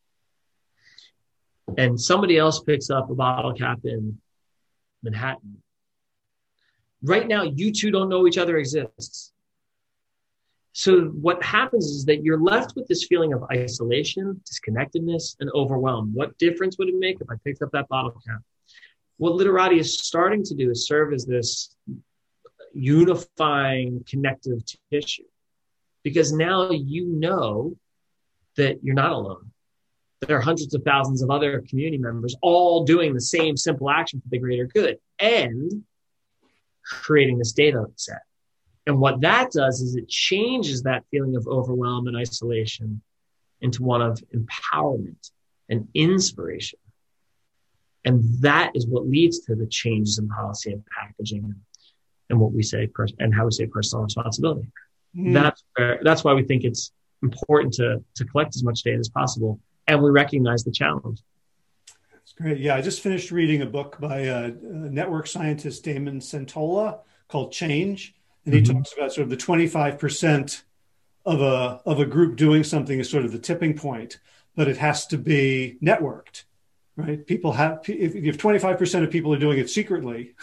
and somebody else picks up a bottle cap in Manhattan, right now, you two don't know each other exists. So what happens is that you're left with this feeling of isolation, disconnectedness, and overwhelm. What difference would it make if I picked up that bottle cap? What Literati is starting to do is serve as this unifying connective tissue. Because now you know that you're not alone. There are hundreds of thousands of other community members all doing the same simple action for the greater good and creating this data set. And what that does is it changes that feeling of overwhelm and isolation into one of empowerment and inspiration. And that is what leads to the changes in policy and packaging and what we say pers- and how we say personal responsibility. Mm. That's where, that's why we think it's important to, to collect as much data as possible. And we recognize the challenge. That's great. Yeah, I just finished reading a book by uh, network scientist Damon Centola called Change. And he mm-hmm. talks about sort of the twenty-five percent of a of a group doing something is sort of the tipping point, but it has to be networked. right? People have, if, if twenty-five percent of people are doing it secretly,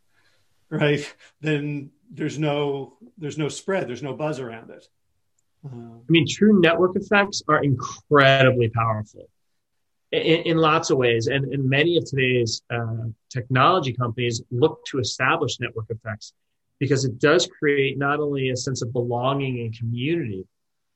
right, then there's no, there's no spread, there's no buzz around it. Uh, I mean, true network effects are incredibly powerful in, in lots of ways. And, and many of today's uh, technology companies look to establish network effects because it does create not only a sense of belonging and community,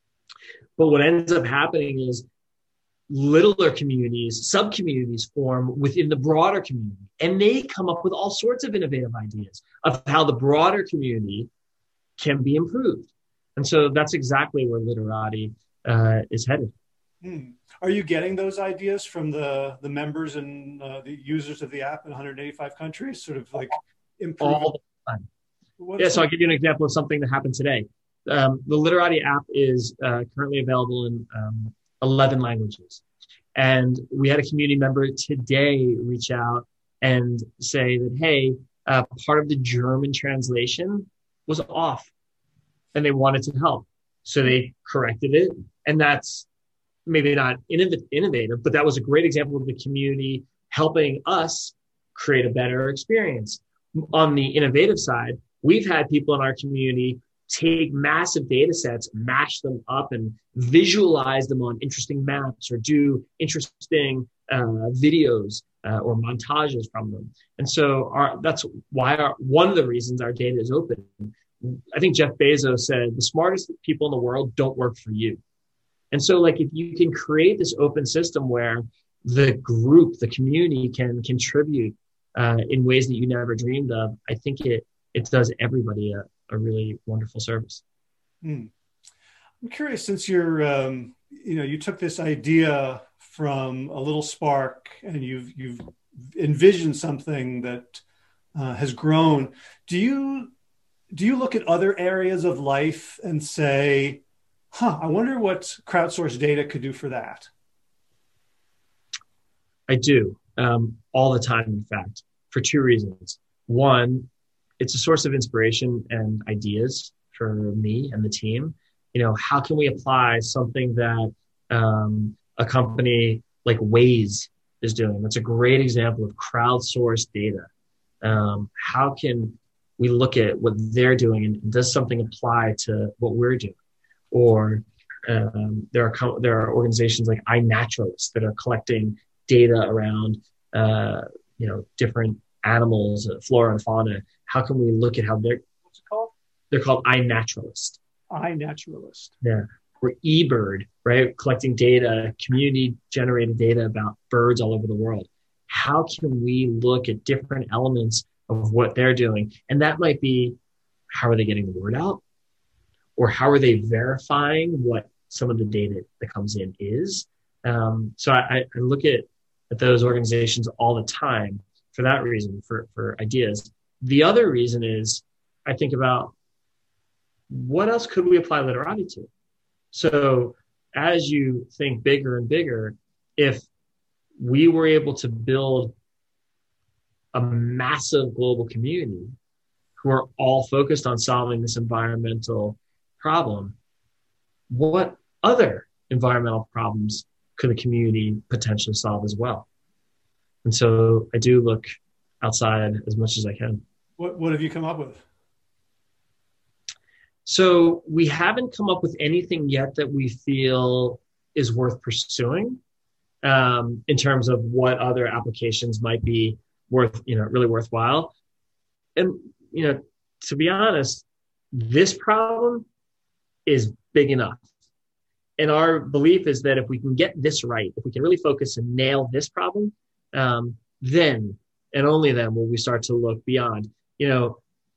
but what ends up happening is littler communities, sub-communities form within the broader community. And they come up with all sorts of innovative ideas of how the broader community can be improved. And so that's exactly where Literati uh, is headed. Hmm. Are you getting those ideas from the, the members and uh, the users of the app in one hundred eighty-five countries, sort of like improve? All the time. What's yeah, so the- I'll give you an example of something that happened today. Um, the Literati app is uh, currently available in um, eleven languages. And we had a community member today reach out and say that, hey, uh, part of the German translation was off and they wanted to help. So they corrected it. And that's maybe not innov- innovative, but that was a great example of the community helping us create a better experience. On the innovative side, we've had people in our community take massive data sets, mash them up and visualize them on interesting maps or do interesting uh, videos uh, or montages from them. And so our, that's why our, one of the reasons our data is open. I think Jeff Bezos said, the smartest people in the world don't work for you. And so like, if you can create this open system where the group, the community can contribute uh, in ways that you never dreamed of, I think it, it does everybody a, a really wonderful service. Hmm. I'm curious, since you're, um, you know, you took this idea from a little spark and you've, you've envisioned something that uh, has grown. Do you, do you look at other areas of life and say, huh, I wonder what crowdsourced data could do for that? I do, um, all the time, in fact, for two reasons. One, it's a source of inspiration and ideas for me and the team. You know, how can we apply something that um, a company like Waze is doing? That's a great example of crowdsourced data. Um, how can we look at what they're doing and does something apply to what we're doing? Or um, there are co- there are organizations like iNaturalist that are collecting data around uh, you know different animals, uh, flora and fauna. How can we look at how they're What's it called? they're called iNaturalist. iNaturalist. Yeah. Or eBird, right? Collecting data, community generated data about birds all over the world. How can we look at different elements of what they're doing? And that might be, how are they getting the word out? Or how are they verifying what some of the data that comes in is? Um, so I, I look at, at those organizations all the time for that reason, for, for ideas. The other reason is I think about, what else could we apply Literati to? So as you think bigger and bigger, if we were able to build a massive global community who are all focused on solving this environmental problem, what other environmental problems could the community potentially solve as well? And so I do look outside as much as I can. What, what have you come up with? So we haven't come up with anything yet that we feel is worth pursuing um, in terms of what other applications might be worth, you know, really worthwhile. And, you know, to be honest, this problem is big enough. And our belief is that if we can get this right, if we can really focus and nail this problem, um, then and only then will we start to look beyond. You know,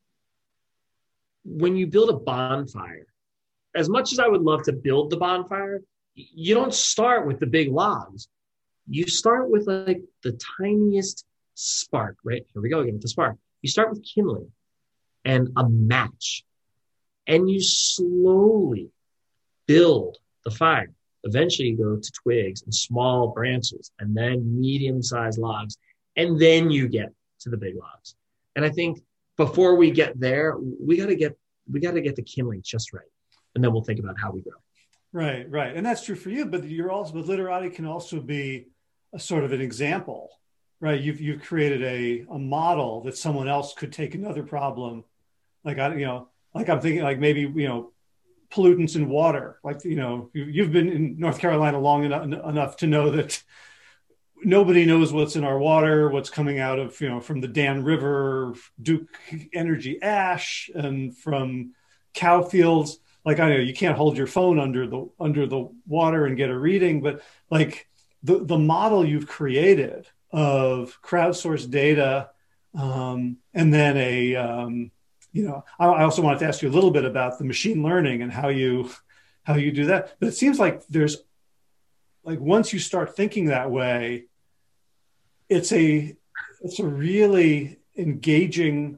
when you build a bonfire, as much as I would love to build the bonfire, you don't start with the big logs. You start with like the tiniest spark, right? Here we go again with the spark. You start with kindling and a match, and you slowly build the fire. Eventually you go to twigs and small branches and then medium-sized logs, and then you get to the big logs. And I think before we get there, we got to get we got to get the kindling just right, and then we'll think about how we grow. Right, right, and that's true for you. But you're also, but Literati can also be a sort of an example, right? You've you've created a a model that someone else could take another problem, like I you know like I'm thinking like maybe you know pollutants in water, like you know you, you've been in North Carolina long enough enough to know that nobody knows what's in our water, what's coming out of you know from the Dan River, Duke Energy ash, and from cow fields. Like I know you can't hold your phone under the under the water and get a reading, but like the the model you've created of crowdsourced data, um, and then a um, you know I, I also wanted to ask you a little bit about the machine learning and how you how you do that. But it seems like there's like once you start thinking that way, it's a it's a really engaging,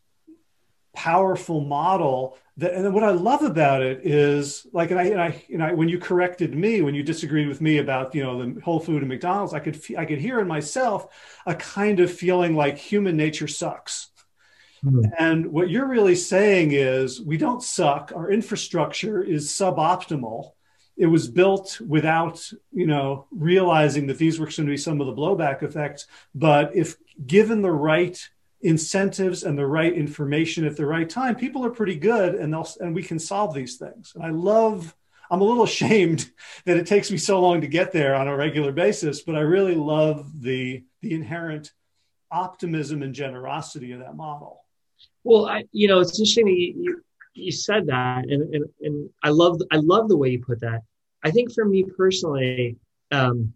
powerful model. That, and what I love about it is like, and I, and I, and I, when you corrected me, when you disagreed with me about, you know, the Whole Food and McDonald's, I could, I could hear in myself a kind of feeling like human nature sucks. Mm-hmm. And what you're really saying is we don't suck. Our infrastructure is suboptimal. It was built without, you know, realizing that these were going to be some of the blowback effects. But if given the right incentives and the right information at the right time, people are pretty good, and they'll and we can solve these things. And I love, I'm a little ashamed that it takes me so long to get there on a regular basis, but I really love the the inherent optimism and generosity of that model. Well, I, you know, it's interesting that you, you, you said that, and, and and I love I love the way you put that. I think for me personally, um,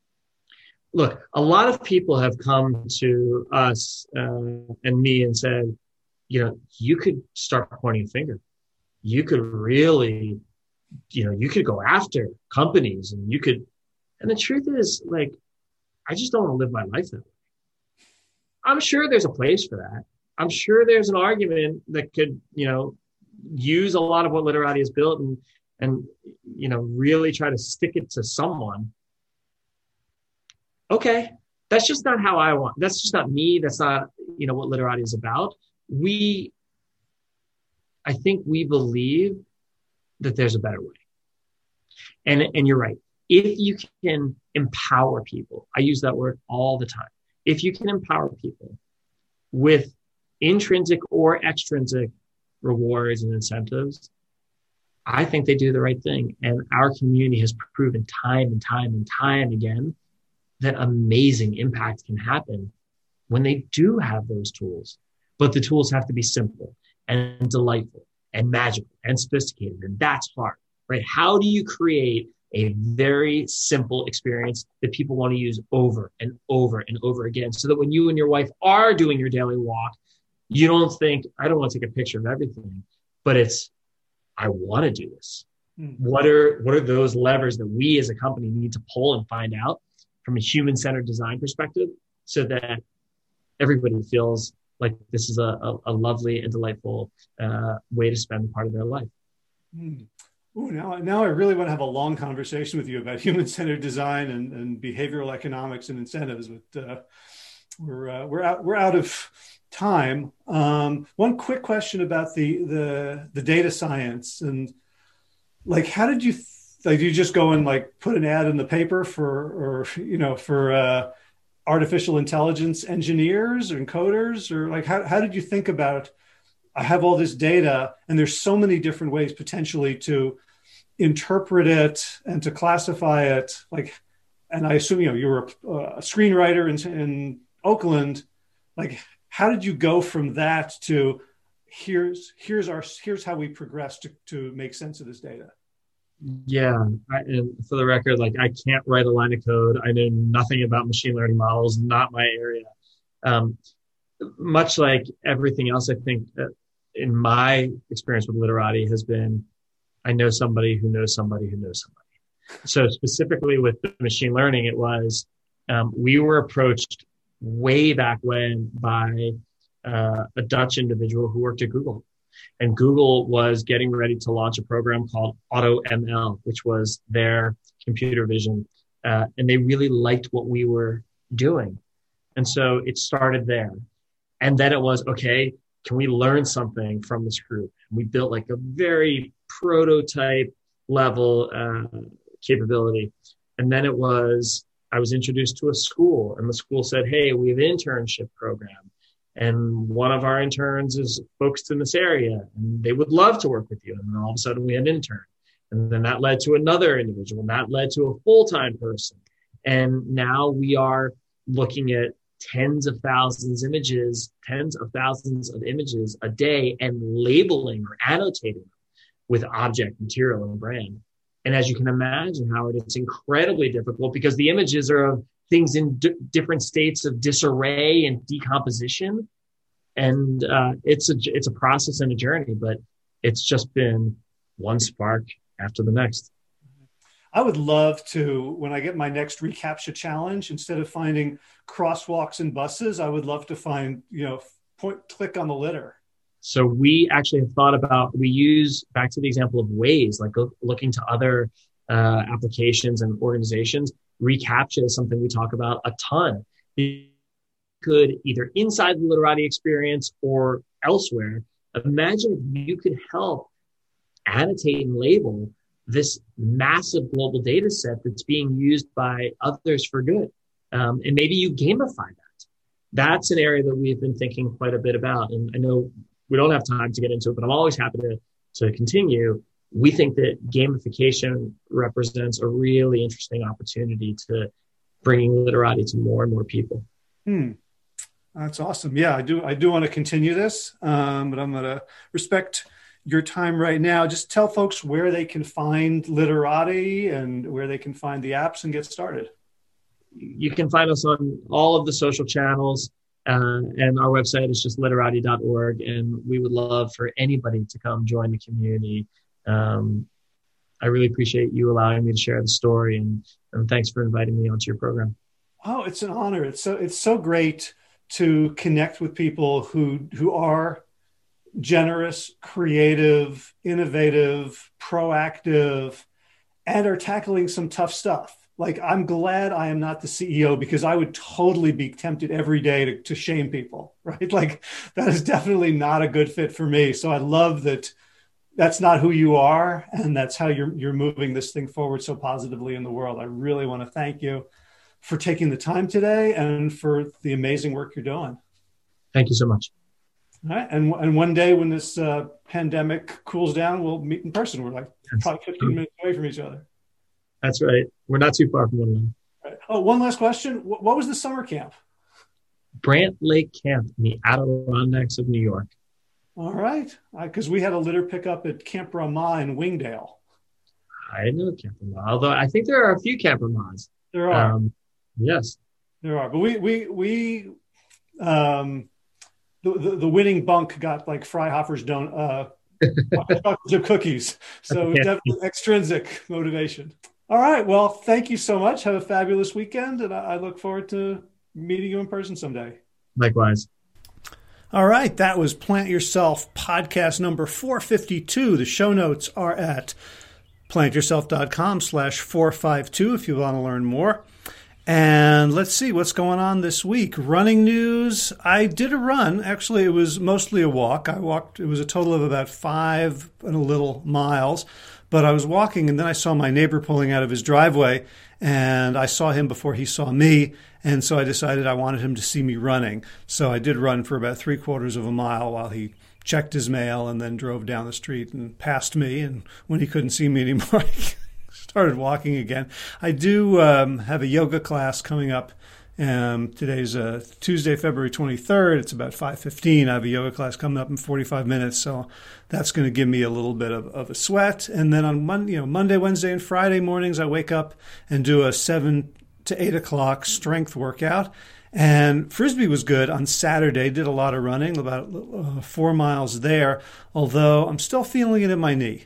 look, a lot of people have come to us uh, and me and said, you know, you could start pointing a finger. You could really, you know, you could go after companies and you could, and the truth is like, I just don't want to live my life that way. I'm sure there's a place for that. I'm sure there's an argument that could, you know, use a lot of what Literati has built and, and, you know, really try to stick it to someone. Okay, that's just not how I want. That's just not me. That's not, you know, what Literati is about. We, I think we believe that there's a better way. And, and you're right. If you can empower people, I use that word all the time. If you can empower people with intrinsic or extrinsic rewards and incentives, I think they do the right thing. And our community has proven time and time and time again that amazing impact can happen when they do have those tools. But the tools have to be simple and delightful and magical and sophisticated. And that's hard, right? How do you create a very simple experience that people want to use over and over and over again so that when you and your wife are doing your daily walk, you don't think, I don't want to take a picture of everything, but it's, I want to do this. Mm-hmm. What are, what are those levers that we as a company need to pull and find out from a human-centered design perspective so that everybody feels like this is a, a, a lovely and delightful uh, way to spend part of their life. Mm. Ooh, now, now I really want to have a long conversation with you about human-centered design and, and behavioral economics and incentives, but uh, we're uh, we're out we're out of time. Um, one quick question about the the the data science and like, how did you like? Do you just go and like put an ad in the paper for, or you know, for uh, artificial intelligence engineers and coders, or like how how did you think about? I have all this data, and there's so many different ways potentially to interpret it and to classify it. Like, and I assume, you know, you were a, a screenwriter in, in Oakland. Like, how did you go from that to here's here's our here's how we progress to to make sense of this data? Yeah, I, and for the record, like I can't write a line of code. I know nothing about machine learning models, not my area. Um, much like everything else, I think that in my experience with Literati has been, I know somebody who knows somebody who knows somebody. So specifically with the machine learning, it was, um, we were approached way back when by uh, a Dutch individual who worked at Google. And Google was getting ready to launch a program called AutoML, which was their computer vision. Uh, and they really liked what we were doing. And so it started there. And then it was, okay, can we learn something from this group? And we built like a very prototype level uh, capability. And then it was, I was introduced to a school, and the school said, hey, we have an internship program. And one of our interns is focused in this area, and they would love to work with you. And then all of a sudden we had an intern. And then that led to another individual, and that led to a full-time person. And now we are looking at tens of thousands of images, tens of thousands of images a day, and labeling or annotating them with object, material, and brand. And as you can imagine, Howard, it's incredibly difficult because the images are of things in d- different states of disarray and decomposition. And uh, it's a it's a process and a journey, but it's just been one spark after the next. I would love to, when I get my next reCAPTCHA challenge, instead of finding crosswalks and buses, I would love to find, you know, point, click on the litter. So we actually have thought about, we use, back to the example of Waze, like go, looking to other uh, applications and organizations. reCAPTCHA is something we talk about a ton. You could either inside the Literati experience or elsewhere, imagine if you could help annotate and label this massive global data set that's being used by others for good. Um, and maybe you gamify that. That's an area that we've been thinking quite a bit about. And I know we don't have time to get into it, but I'm always happy to, to continue. We think that gamification represents a really interesting opportunity to bringing literati to more and more people. Hmm. That's awesome. Yeah, I do. I do want to continue this, um, but I'm going to respect your time right now. Just tell folks where they can find Literati and where they can find the apps and get started. You can find us on all of the social channels, uh, and our website is just literati dot org. And we would love for anybody to come join the community. Um, I really appreciate you allowing me to share the story, and, and thanks for inviting me onto your program. Oh, it's an honor. It's so, it's so great to connect with people who, who are generous, creative, innovative, proactive, and are tackling some tough stuff. Like, I'm glad I am not the C E O, because I would totally be tempted every day to, to shame people, right? Like, that is definitely not a good fit for me. So I love that that's not who you are, and that's how you're you're moving this thing forward so positively in the world. I really want to thank you for taking the time today and for the amazing work you're doing. Thank you so much. All right. And, and one day when this uh, pandemic cools down, we'll meet in person. We're like probably fifteen minutes away from each other. That's right. We're not too far from one another. Right. Oh, one last question. What, what was the summer camp? Brant Lake Camp in the Adirondacks of New York. All right. Because uh, we had a litter pickup at Camp Ramah in Wingdale. I know Camp Ramah, although I think there are a few Camp Ramahs. There are. Um, yes. There are. But we, we, we, um, the, the, the winning bunk got like Freihoffer's don- uh, chocolate chip cookies. So yeah. Definitely extrinsic motivation. All right. Well, thank you so much. Have a fabulous weekend. And I, I look forward to meeting you in person someday. Likewise. All right. That was Plant Yourself podcast number four fifty-two. The show notes are at plantyourself.com slash 452 if you want to learn more. And let's see what's going on this week. Running news. I did a run. Actually, it was mostly a walk. I walked. It was a total of about five and a little miles. But I was walking, and then I saw my neighbor pulling out of his driveway, and I saw him before he saw me. And so I decided I wanted him to see me running. So I did run for about three quarters of a mile while he checked his mail and then drove down the street and passed me. And when he couldn't see me anymore, I started walking again. I do um, have a yoga class coming up. Um, today's uh, Tuesday, February twenty-third. It's about five fifteen. I have a yoga class coming up in forty-five minutes. So that's going to give me a little bit of, of a sweat. And then on Monday, you know, Monday, Wednesday, and Friday mornings, I wake up and do a seven to eight o'clock strength workout. And Frisbee was good on Saturday. Did a lot of running, about uh, four miles there, although I'm still feeling it in my knee.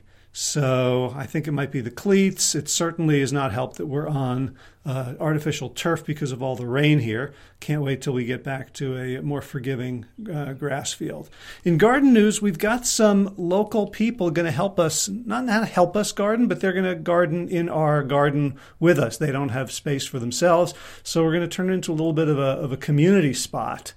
So I think it might be the cleats. It certainly has not helped that we're on uh, artificial turf because of all the rain here. Can't wait till we get back to a more forgiving uh, grass field. In garden news, we've got some local people going to help us, not, not help us garden, but they're going to garden in our garden with us. They don't have space for themselves, so we're going to turn it into a little bit of a, of a community spot.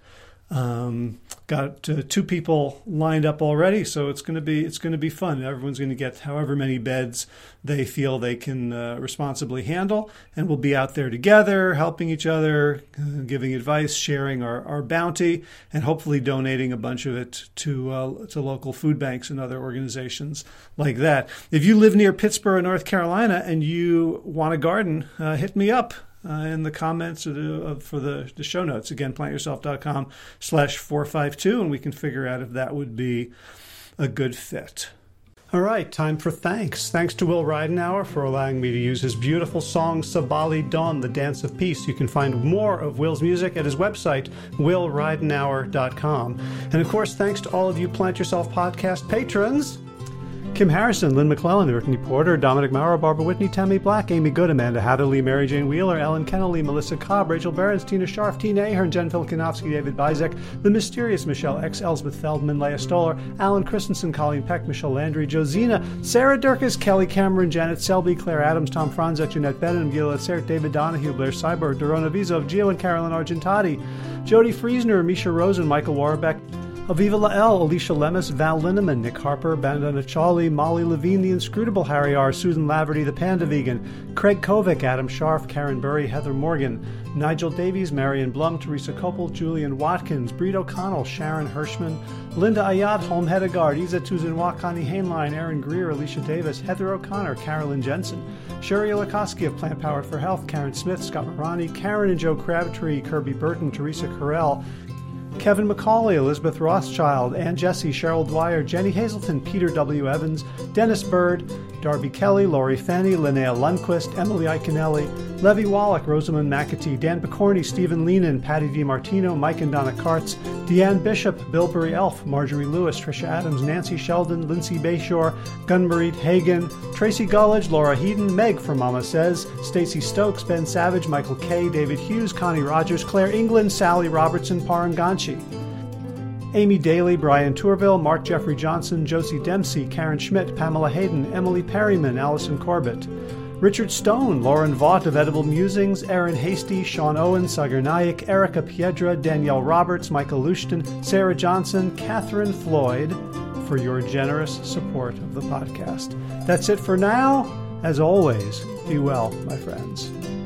Um, got uh, two people lined up already, so it's going to be it's going to be fun. Everyone's going to get however many beds they feel they can uh, responsibly handle, and we'll be out there together, helping each other, uh, giving advice, sharing our, our bounty, and hopefully donating a bunch of it to uh, to local food banks and other organizations like that. If you live near Pittsburgh, North Carolina, and you want a garden, uh, hit me up. Uh, in the comments of the, of, for the, the show notes. Again, plantyourself.com slash 452, and we can figure out if that would be a good fit. All right, time for thanks. Thanks to Will Ridenauer for allowing me to use his beautiful song Sabali Dawn, The Dance of Peace. You can find more of Will's music at his website, will ridenauer dot com. And of course, thanks to all of you Plant Yourself podcast patrons. Kim Harrison, Lynn McClellan, Brittany Porter, Dominic Maurer, Barbara Whitney, Tammy Black, Amy Good, Amanda Hatherley, Mary Jane Wheeler, Ellen Kennelly, Melissa Cobb, Rachel Behrens, Tina Scharf, Tina Ahern, Jen Filkanovsky, David Bizek, The Mysterious Michelle X, Elsbeth Feldman, Leah Stoller, Alan Christensen, Colleen Peck, Michelle Landry, Josina, Sarah Durkis, Kelly Cameron, Janet Selby, Claire Adams, Tom Franzek, Jeanette Bennett, Gila Sert, David Donahue, Blair Cyber, Dorona Vizov, Gio and Carolyn Argentati, Jody Friesner, Misha Rosen, Michael Warbeck, Aviva Lael, Alicia Lemus, Val Linneman, Nick Harper, Bandana Chawley, Molly Levine, The Inscrutable Harry R., Susan Laverty, The Panda Vegan, Craig Kovic, Adam Scharf, Karen Burry, Heather Morgan, Nigel Davies, Marion Blum, Teresa Koppel, Julian Watkins, Breed O'Connell, Sharon Hirschman, Linda Ayat, Holm Hedegaard, Isa Tuzinwa, Connie Hainline, Aaron Greer, Alicia Davis, Heather O'Connor, Carolyn Jensen, Sherry Olakoski of Plant Powered for Health, Karen Smith, Scott Marani, Karen and Joe Crabtree, Kirby Burton, Teresa Carell, Kevin McCauley, Elizabeth Rothschild, Ann Jesse, Cheryl Dwyer, Jenny Hazelton, Peter W. Evans, Dennis Bird, Darby Kelly, Lori Fanny, Linnea Lundquist, Emily Iconelli, Levy Wallach, Rosamund McAtee, Dan Picorni, Stephen Leenan, Patty DiMartino, Mike and Donna Kartz, Deanne Bishop, Bilberry Elf, Marjorie Lewis, Tricia Adams, Nancy Sheldon, Lindsay Bayshore, Gunmarie Hagan, Tracy Gullidge, Laura Heaton, Meg from Mama Says, Stacey Stokes, Ben Savage, Michael Kay, David Hughes, Connie Rogers, Claire England, Sally Robertson, Paranganchi, Amy Daly, Brian Tourville, Mark Jeffrey Johnson, Josie Dempsey, Karen Schmidt, Pamela Hayden, Emily Perryman, Allison Corbett, Richard Stone, Lauren Vaught of Edible Musings, Aaron Hasty, Sean Owen, Sagar Naik, Erica Piedra, Danielle Roberts, Michael Lushton, Sarah Johnson, Catherine Floyd, for your generous support of the podcast. That's it for now. As always, be well, my friends.